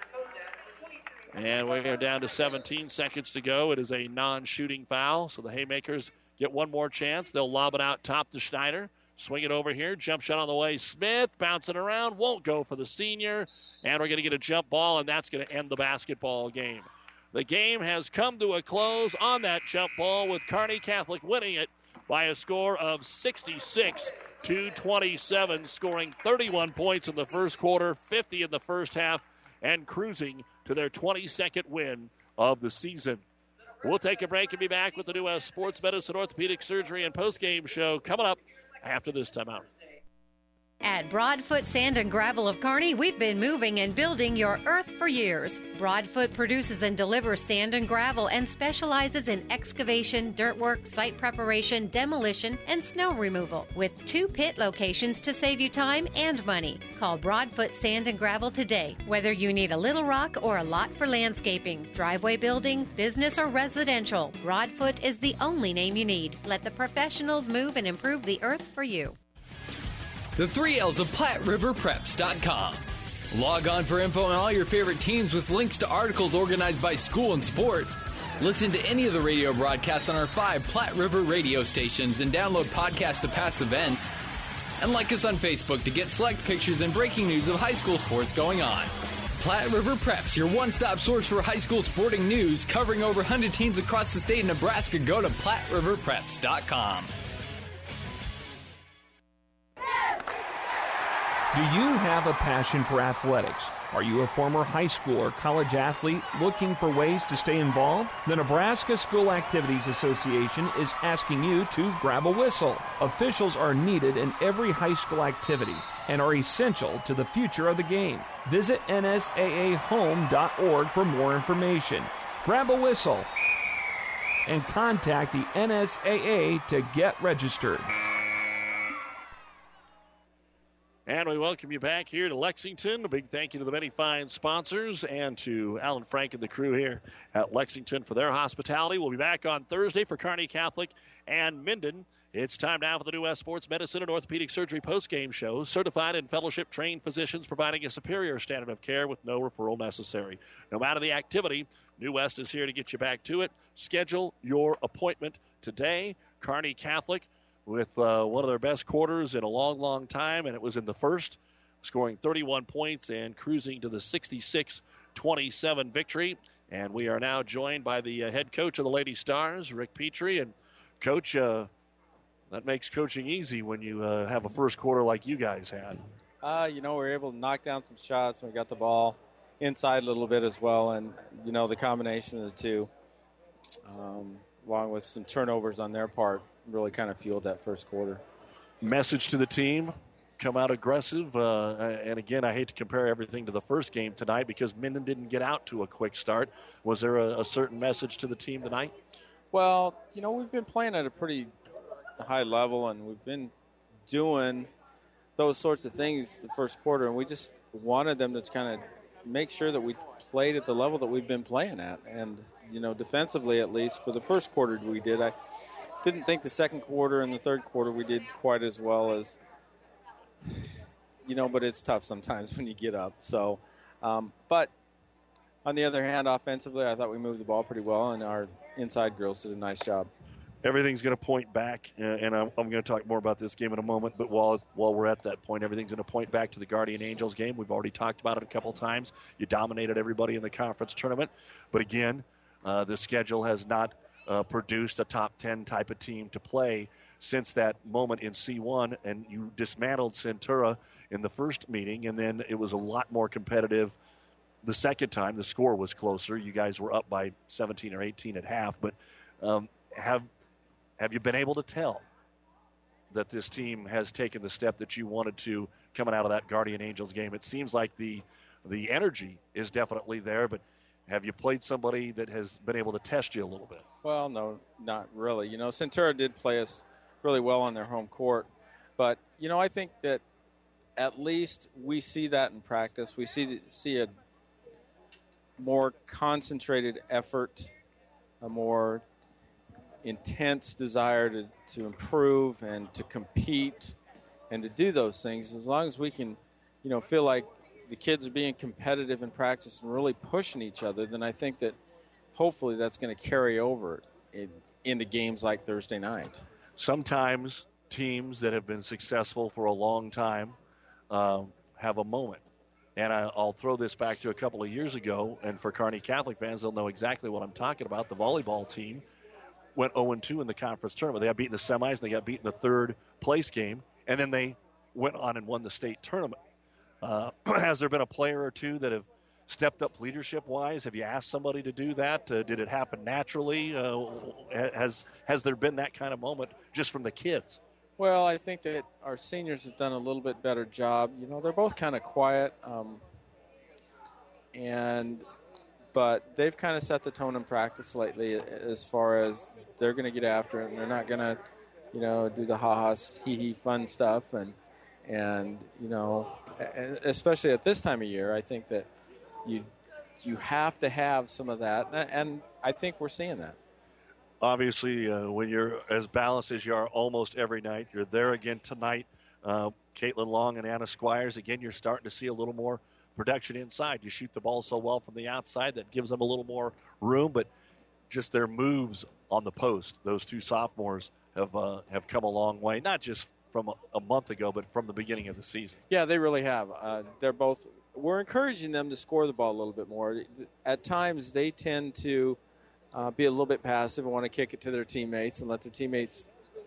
And we are down to seventeen seconds to go. It is a non-shooting foul, so the Haymakers get one more chance. They'll lob it out top to Schneider. Swing it over here. Jump shot on the way. Smith bouncing around. Won't go for the senior. And we're going to get a jump ball, and that's going to end the basketball game. The game has come to a close on that jump ball with Kearney Catholic winning it by a score of sixty-six to twenty-seven, scoring thirty-one points in the first quarter, fifty in the first half, and cruising to their twenty-second win of the season. We'll take a break and be back with the New West Sports Medicine, Orthopedic Surgery, and postgame show coming up after this timeout.
At Broadfoot Sand and Gravel of Kearney, we've been moving and building your earth for years. Broadfoot produces and delivers sand and gravel and specializes in excavation, dirt work, site preparation, demolition, and snow removal, with two pit locations to save you time and money. Call Broadfoot Sand and Gravel today, whether you need a little rock or a lot for landscaping, driveway building, business, or residential. Broadfoot is the only name you need. Let the professionals move and improve the earth for you.
The three L's of Platte River Preps dot com. Log on for info on all your favorite teams with links to articles organized by school and sport. Listen to any of the radio broadcasts on our five Platte River radio stations and download podcasts to past events. And like us on Facebook to get select pictures and breaking news of high school sports going on. Platte River Preps, your one-stop source for high school sporting news, covering over one hundred teams across the state of Nebraska. Go to Platte River Preps dot com.
Do you have a passion for athletics? Are you a former high school or college athlete looking for ways to stay involved? The Nebraska School Activities Association is asking you to grab a whistle. Officials are needed in every high school activity and are essential to the future of the game. Visit N S A A home dot org for more information. Grab a whistle and contact the N S A A to get registered.
And we welcome you back here to Lexington. A big thank you to the many fine sponsors and to Alan Frank and the crew here at Lexington for their hospitality. We'll be back on Thursday for Kearney Catholic and Minden. It's time now for the New West Sports Medicine and Orthopedic Surgery postgame show. Certified and fellowship-trained physicians providing a superior standard of care with no referral necessary. No matter the activity, New West is here to get you back to it. Schedule your appointment today. Kearney Catholic with uh, one of their best quarters in a long, long time, and it was in the first, scoring thirty-one points and cruising to the sixty-six twenty-seven victory. And we are now joined by the uh, head coach of the Lady Stars, Rick Petrie. And, Coach, uh, that makes coaching easy when you uh, have a first quarter like you guys had.
Uh, you know, we were able to knock down some shots when we got the ball inside a little bit as well. And, you know, the combination of the two, um, along with some turnovers on their part, really kind of fueled that first quarter.
Message to the team, come out aggressive. Uh, and, again, I hate to compare everything to the first game tonight because Minden didn't get out to a quick start. Was there a, a certain message to the team tonight?
Well, you know, we've been playing at a pretty high level, and we've been doing those sorts of things the first quarter, and we just wanted them to kind of make sure that we played at the level that we've been playing at. And, you know, defensively at least, for the first quarter we did. I didn't think the second quarter and the third quarter we did quite as well as, you know, but it's tough sometimes when you get up. So, um, but on the other hand, offensively, I thought we moved the ball pretty well, and our inside girls did a nice job.
Everything's going to point back, uh, and I'm, I'm going to talk more about this game in a moment, but while while we're at that point, everything's going to point back to the Guardian Angels game. We've already talked about it a couple times. You dominated everybody in the conference tournament, but again, uh, the schedule has not Uh, produced a top ten type of team to play since that moment in C one, and you dismantled Centura in the first meeting, and then it was a lot more competitive the second time. The score was closer. You guys were up by seventeen or eighteen at half, but um, have have you been able to tell? that this team has taken the step that you wanted to coming out of that Guardian Angels game? It seems like the the energy is definitely there, but have you played somebody that has been able to test you a little bit?
Well, no, not really. You know, Centura did play us really well on their home court. But, you know, I think that at least we see that in practice. We see see a more concentrated effort, a more intense desire to, to improve and to compete and to do those things. As long as we can, you know, feel like the kids are being competitive in practice and really pushing each other, then I think that hopefully that's going to carry over in, into games like Thursday night.
Sometimes teams that have been successful for a long time uh, have a moment. And I, I'll throw this back to a couple of years ago, and for Kearney Catholic fans, they'll know exactly what I'm talking about. The volleyball team went oh and two in the conference tournament. They got beaten in the semis, and they got beaten in the third place game, and then they went on and won the state tournament. Uh, has there been a player or two that have stepped up leadership-wise? Have you asked somebody to do that? Uh, did it happen naturally? Uh, has has there been that kind of moment just from the kids?
Well, I think that our seniors have done a little bit better job. You know, they're both kind of quiet, um, and but they've kind of set the tone in practice lately as far as they're going to get after it, and they're not going to, you know, do the ha-ha, hee-hee fun stuff, and and you know, especially at this time of year, I think that you you have to have some of that, and I think we're seeing that.
Obviously, uh, when you're as balanced as you are almost every night, you're there again tonight. Uh, Caitlin Long and Anna Squires, again, you're starting to see a little more production inside. You shoot the ball so well from the outside that gives them a little more room, but just their moves on the post, those two sophomores have uh, have come a long way, not just from a, a month ago, but from the beginning of the season.
Yeah, they really have. Uh, they're both. We're encouraging them to score the ball a little bit more. At times, they tend to uh, be a little bit passive and want to kick it to their teammates and let their teammates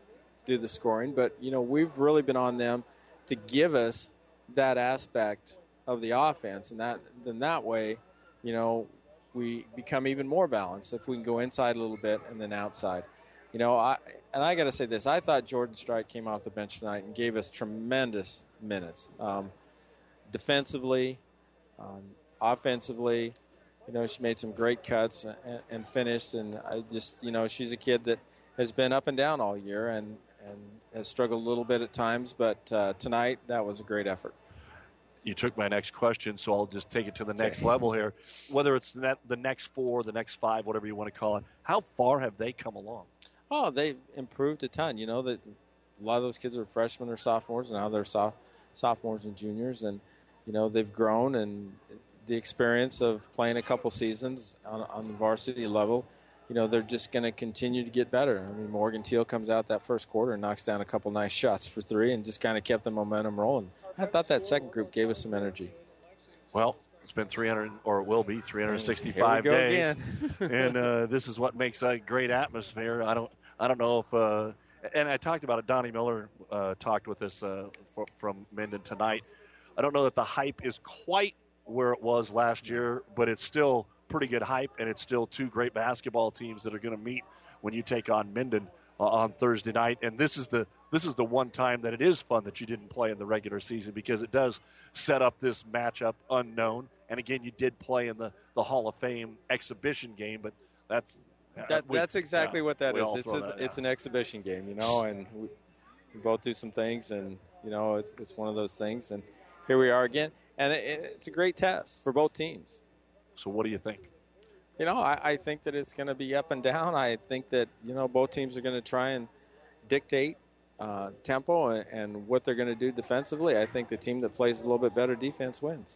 do the scoring. But, you know, we've really been on them to give us that aspect of the offense. And that then that way, you know, we become even more balanced if we can go inside a little bit and then outside. You know, I and I got to say this. I thought Jordan Strike came off the bench tonight and gave us tremendous minutes. Um, defensively, um, offensively, you know, she made some great cuts and, and finished. And I just, you know, she's a kid that has been up and down all year and, and has struggled a little bit at times. But uh, tonight, that was a great effort.
You took my next question, so I'll just take it to the next level here. Whether it's the next four, the next five, whatever you want to call it, how far have they come along?
Oh, they've improved a ton. You know, that a lot of those kids are freshmen or sophomores, and now they're soph- sophomores and juniors. And, you know, they've grown, and the experience of playing a couple seasons on, on the varsity level, you know, they're just going to continue to get better. I mean, Morgan Teal comes out that first quarter and knocks down a couple nice shots for three and just kind of kept the momentum rolling. I thought that second group gave us some energy.
Well, it's been three hundred, or it will be three hundred sixty-five days, and uh, this is what makes a great atmosphere. I don't, I don't know if, uh, and I talked about it. Donnie Miller uh, talked with us uh, for, from Minden tonight. I don't know that the hype is quite where it was last year, but it's still pretty good hype, and it's still two great basketball teams that are going to meet when you take on Minden uh, on Thursday night. And this is the this is the one time that it is fun that you didn't play in the regular season, because it does set up this matchup unknown. And again, you did play in the, the Hall of Fame exhibition game, but that's
that,
we,
that's exactly
yeah,
what that
we
is.
all
It's
throw
a,
that
it's
out.
an exhibition game, you know, and we, we both do some things, and you know, it's it's one of those things. And here we are again, and it, it's a great test for both teams.
So, what do you think?
You know, I, I think that it's going to be up and down. I think that, you know, both teams are going to try and dictate uh, tempo and, and what they're going to do defensively. I think the team that plays a little bit better defense wins.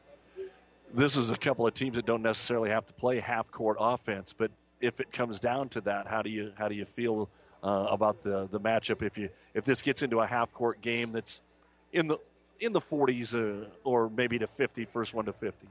This is a couple of teams that don't necessarily have to play half-court offense, but if it comes down to that, how do you how do you feel uh, about the the matchup? If you if this gets into a half-court game that's in the in the forties uh, or maybe to fifty, first one to fifty.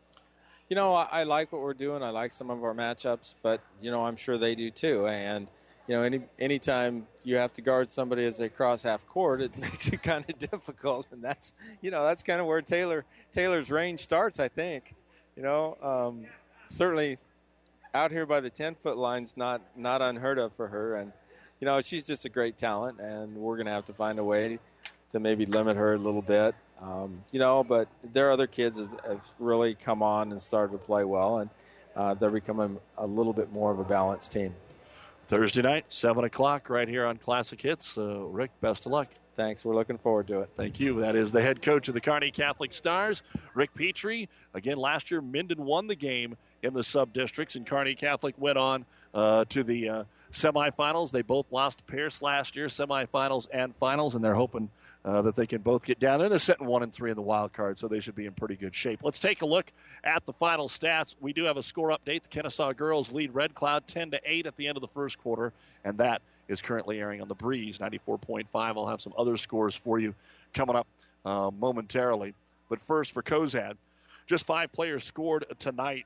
You know, I, I like what we're doing. I like some of our matchups, but, you know, I'm sure they do too. And, you know, any anytime you have to guard somebody as they cross half court, it makes it kind of difficult. And that's, you know, that's kind of where Taylor Taylor's range starts, I think. You know, um, certainly out here by the ten-foot line's not, not unheard of for her. And you know, she's just a great talent, and we're going to have to find a way to maybe limit her a little bit. Um, you know, but there are other kids have, have really come on and started to play well, and uh, they're becoming a little bit more of a balanced team.
Thursday night, seven o'clock, right here on Classic Hits. Uh, Rick, best of luck.
Thanks. We're looking forward to it.
Thank you. That is the head coach of the Kearney Catholic Stars, Rick Petrie. Again, last year, Minden won the game in the sub-districts, and Kearney Catholic went on uh, to the uh, semifinals. They both lost to Pierce last year, semifinals and finals, and they're hoping uh, that they can both get down there. They're sitting one and three in the wild card, so they should be in pretty good shape. Let's take a look at the final stats. We do have a score update. The Kennesaw girls lead Red Cloud ten to eight at the end of the first quarter, and that is currently airing on the Breeze, ninety-four point five. I'll have some other scores for you coming up uh, momentarily. But first, for Cozad, just five players scored tonight,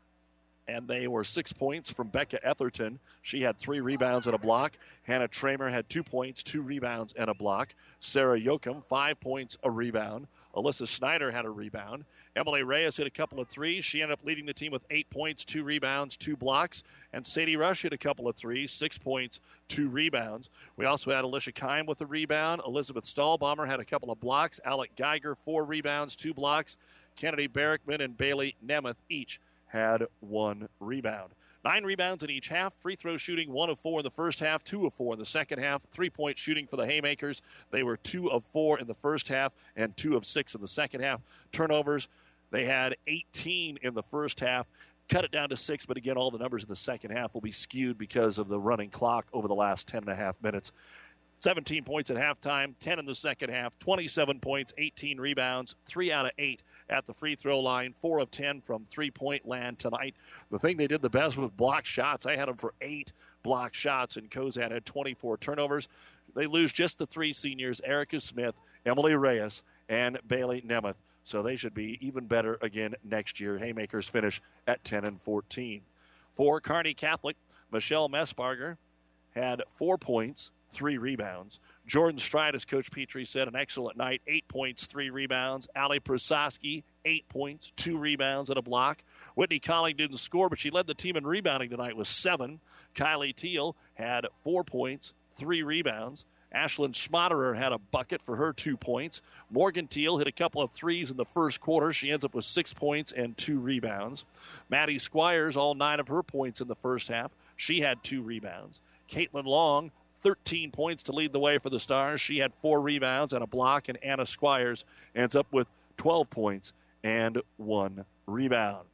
and they were six points from Becca Etherton. She had three rebounds and a block. Hannah Tramer had two points, two rebounds, and a block. Sarah Yoakum, five points, a rebound. Alyssa Schneider had a rebound. Emily Reyes hit a couple of threes. She ended up leading the team with eight points, two rebounds, two blocks. And Sadie Rush hit a couple of threes, six points, two rebounds. We also had Alicia Kime with a rebound. Elizabeth Stahlbomber had a couple of blocks. Alec Geiger, four rebounds, two blocks. Kennedy Barrickman and Bailey Nemeth each had one rebound. Nine rebounds in each half. Free throw shooting, one of four in the first half, two of four in the second half. Three-point shooting for the Haymakers. They were two of four in the first half and two of six in the second half. Turnovers, they had eighteen in the first half. Cut it down to six, but again, all the numbers in the second half will be skewed because of the running clock over the last ten and a half minutes. seventeen points at halftime, ten in the second half, twenty-seven points, eighteen rebounds, three out of eight at the free throw line, four of ten from three-point land tonight. The thing they did the best was block shots. I had them for eight block shots, and Cozad had twenty-four turnovers. They lose just the three seniors, Erica Smith, Emily Reyes, and Bailey Nemeth. So they should be even better again next year. Haymakers finish at ten and fourteen. For Kearney Catholic, Michelle Messbarger had four points, three rebounds. Jordan Stride, as Coach Petrie said, an excellent night, eight points, three rebounds. Allie Prosaski, eight points, two rebounds, and a block. Whitney Colling didn't score, but she led the team in rebounding tonight with seven. Kylie Teal had four points, three rebounds. Ashlyn Schmaderer had a bucket for her two points. Morgan Teal hit a couple of threes in the first quarter. She ends up with six points and two rebounds. Maddie Squires, all nine of her points in the first half. She had two rebounds. Caitlin Long, thirteen points to lead the way for the Stars. She had four rebounds and a block, and Anna Squires ends up with twelve points and one rebound.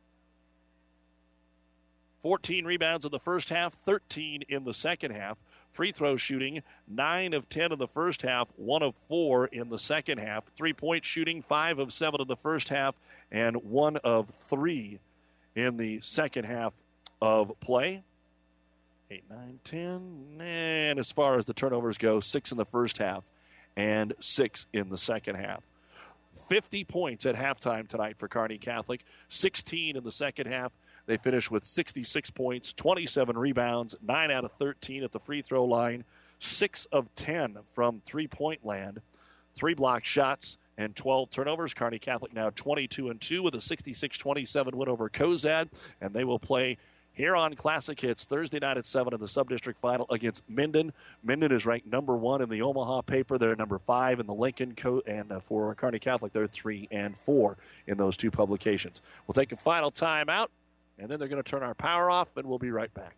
fourteen rebounds in the first half, thirteen in the second half. Free throw shooting, nine of ten in the first half, one of four in the second half. Three-point shooting, five of seven in the first half, and one of three in the second half of play. eight, nine, ten, and as far as the turnovers go, six in the first half and six in the second half. fifty points at halftime tonight for Kearney Catholic, sixteen in the second half. They finished with sixty-six points, twenty-seven rebounds, nine out of thirteen at the free throw line, six of ten from three-point land, three block shots, and twelve turnovers. Kearney Catholic now twenty-two and two with a sixty-six twenty-seven win over Cozad, and they will play here on Classic Hits Thursday night at seven in the sub-district final against Minden. Minden is ranked number one in the Omaha paper. They're number five in the Lincoln, Co- and uh, for Kearney Catholic, they're three and four in those two publications. We'll take a final timeout, and then they're going to turn our power off, and we'll be right back.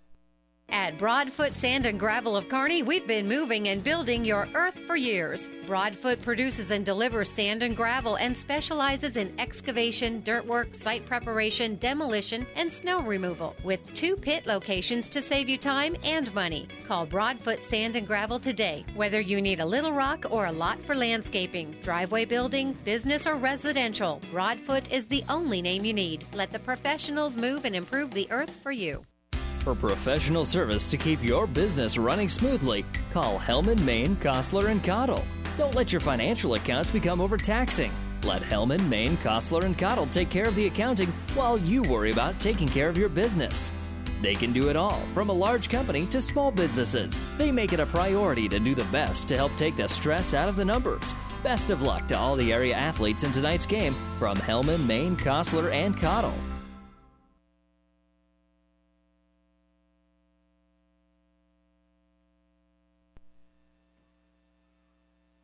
At Broadfoot Sand and Gravel of Kearney, we've been moving and building your earth for years. Broadfoot produces and delivers sand and gravel and specializes in excavation, dirt work, site preparation, demolition, and snow removal, with two pit locations to save you time and money. Call Broadfoot Sand and Gravel today. Whether you need a little rock or a lot for landscaping, driveway building, business, or residential, Broadfoot is the only name you need. Let the professionals move and improve the earth for you.
For professional service to keep your business running smoothly, call Hellman, Maine, Kostler and Cottle. Don't let your financial accounts become overtaxing. Let Hellman, Maine, Kostler and Cottle take care of the accounting while you worry about taking care of your business. They can do it all, from a large company to small businesses. They make it a priority to do the best to help take the stress out of the numbers. Best of luck to all the area athletes in tonight's game from Hellman, Maine, Kostler and Cottle.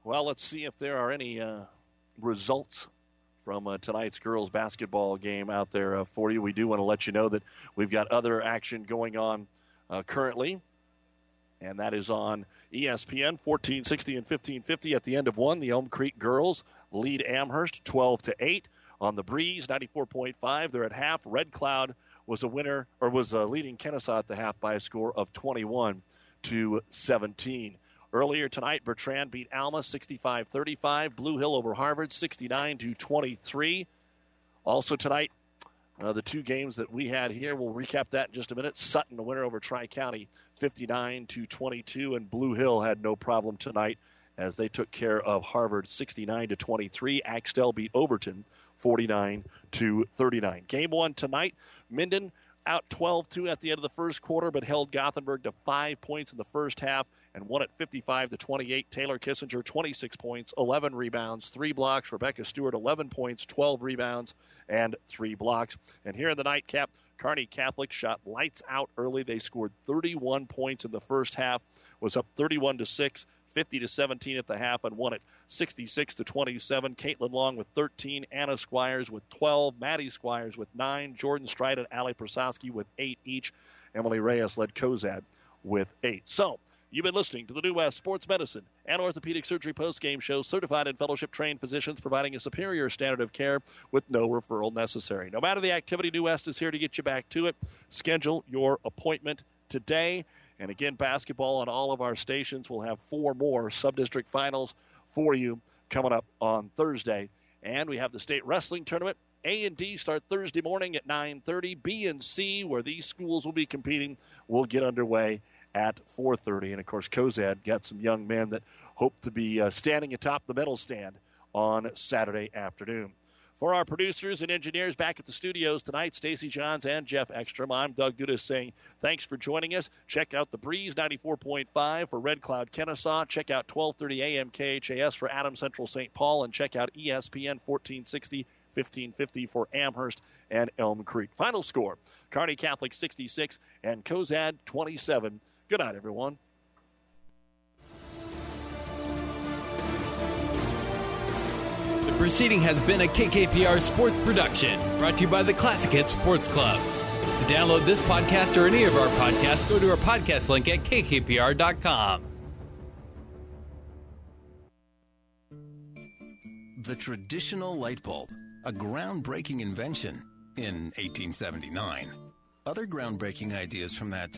Well, let's see if there are any uh, results from uh, tonight's girls basketball game out there uh, for you. We do want to let you know that we've got other action going on uh, currently, and that is on E S P N, fourteen sixty and fifteen fifty at the end of one. The Elm Creek girls lead Amherst twelve to eight. On the Breeze, ninety-four point five. They're at half. Red Cloud was a winner, or was uh, leading Kennesaw at the half by a score of twenty-one to seventeen. Earlier tonight, Bertrand beat Alma sixty-five thirty-five. Blue Hill over Harvard sixty-nine to twenty-three. Also tonight, uh, the two games that we had here, we'll recap that in just a minute. Sutton, a winner over Tri-County fifty-nine to twenty-two, and Blue Hill had no problem tonight as they took care of Harvard sixty-nine to twenty-three. Axtell beat Overton forty-nine to thirty-nine. Game one tonight, Minden out twelve two at the end of the first quarter, but held Gothenburg to five points in the first half and won at fifty-five to twenty-eight. Taylor Kissinger, twenty-six points, eleven rebounds, three blocks. Rebecca Stewart, eleven points, twelve rebounds, and three blocks. And here in the nightcap, Kearney Catholic shot lights out early. They scored thirty-one points in the first half, was up thirty-one to six, fifty to seventeen at the half, and won it sixty-six to twenty-seven. Caitlin Long with thirteen, Anna Squires with twelve, Maddie Squires with nine, Jordan Stride and Allie Prasowski with eight each. Emily Reyes led Cozad with eight. So, you've been listening to the New West Sports Medicine and Orthopedic Surgery postgame show. Certified and fellowship-trained physicians providing a superior standard of care with no referral necessary. No matter the activity, New West is here to get you back to it. Schedule your appointment today. And again, basketball on all of our stations. We'll have four more sub-district finals for you coming up on Thursday. And we have the state wrestling tournament. A and D start Thursday morning at nine thirty. B and C, where these schools will be competing, will get underway at four thirty. And, of course, Cozad got some young men that hope to be uh, standing atop the medal stand on Saturday afternoon. For our producers and engineers back at the studios tonight, Stacy Johns and Jeff Ekstrom, I'm Doug Dudas saying thanks for joining us. Check out the Breeze ninety-four point five for Red Cloud Kennesaw. Check out twelve thirty A M K H A S for Adams Central Saint Paul. And check out E S P N fourteen sixty, fifteen fifty for Amherst and Elm Creek. Final score, Kearney Catholic sixty-six and Cozad twenty-seven. Good night, everyone.
The proceeding has been a K K P R sports production, brought to you by the Classic Hits Sports Club. To download this podcast or any of our podcasts, go to our podcast link at K K P R dot com.
The traditional light bulb, a groundbreaking invention in eighteen seventy-nine. Other groundbreaking ideas from that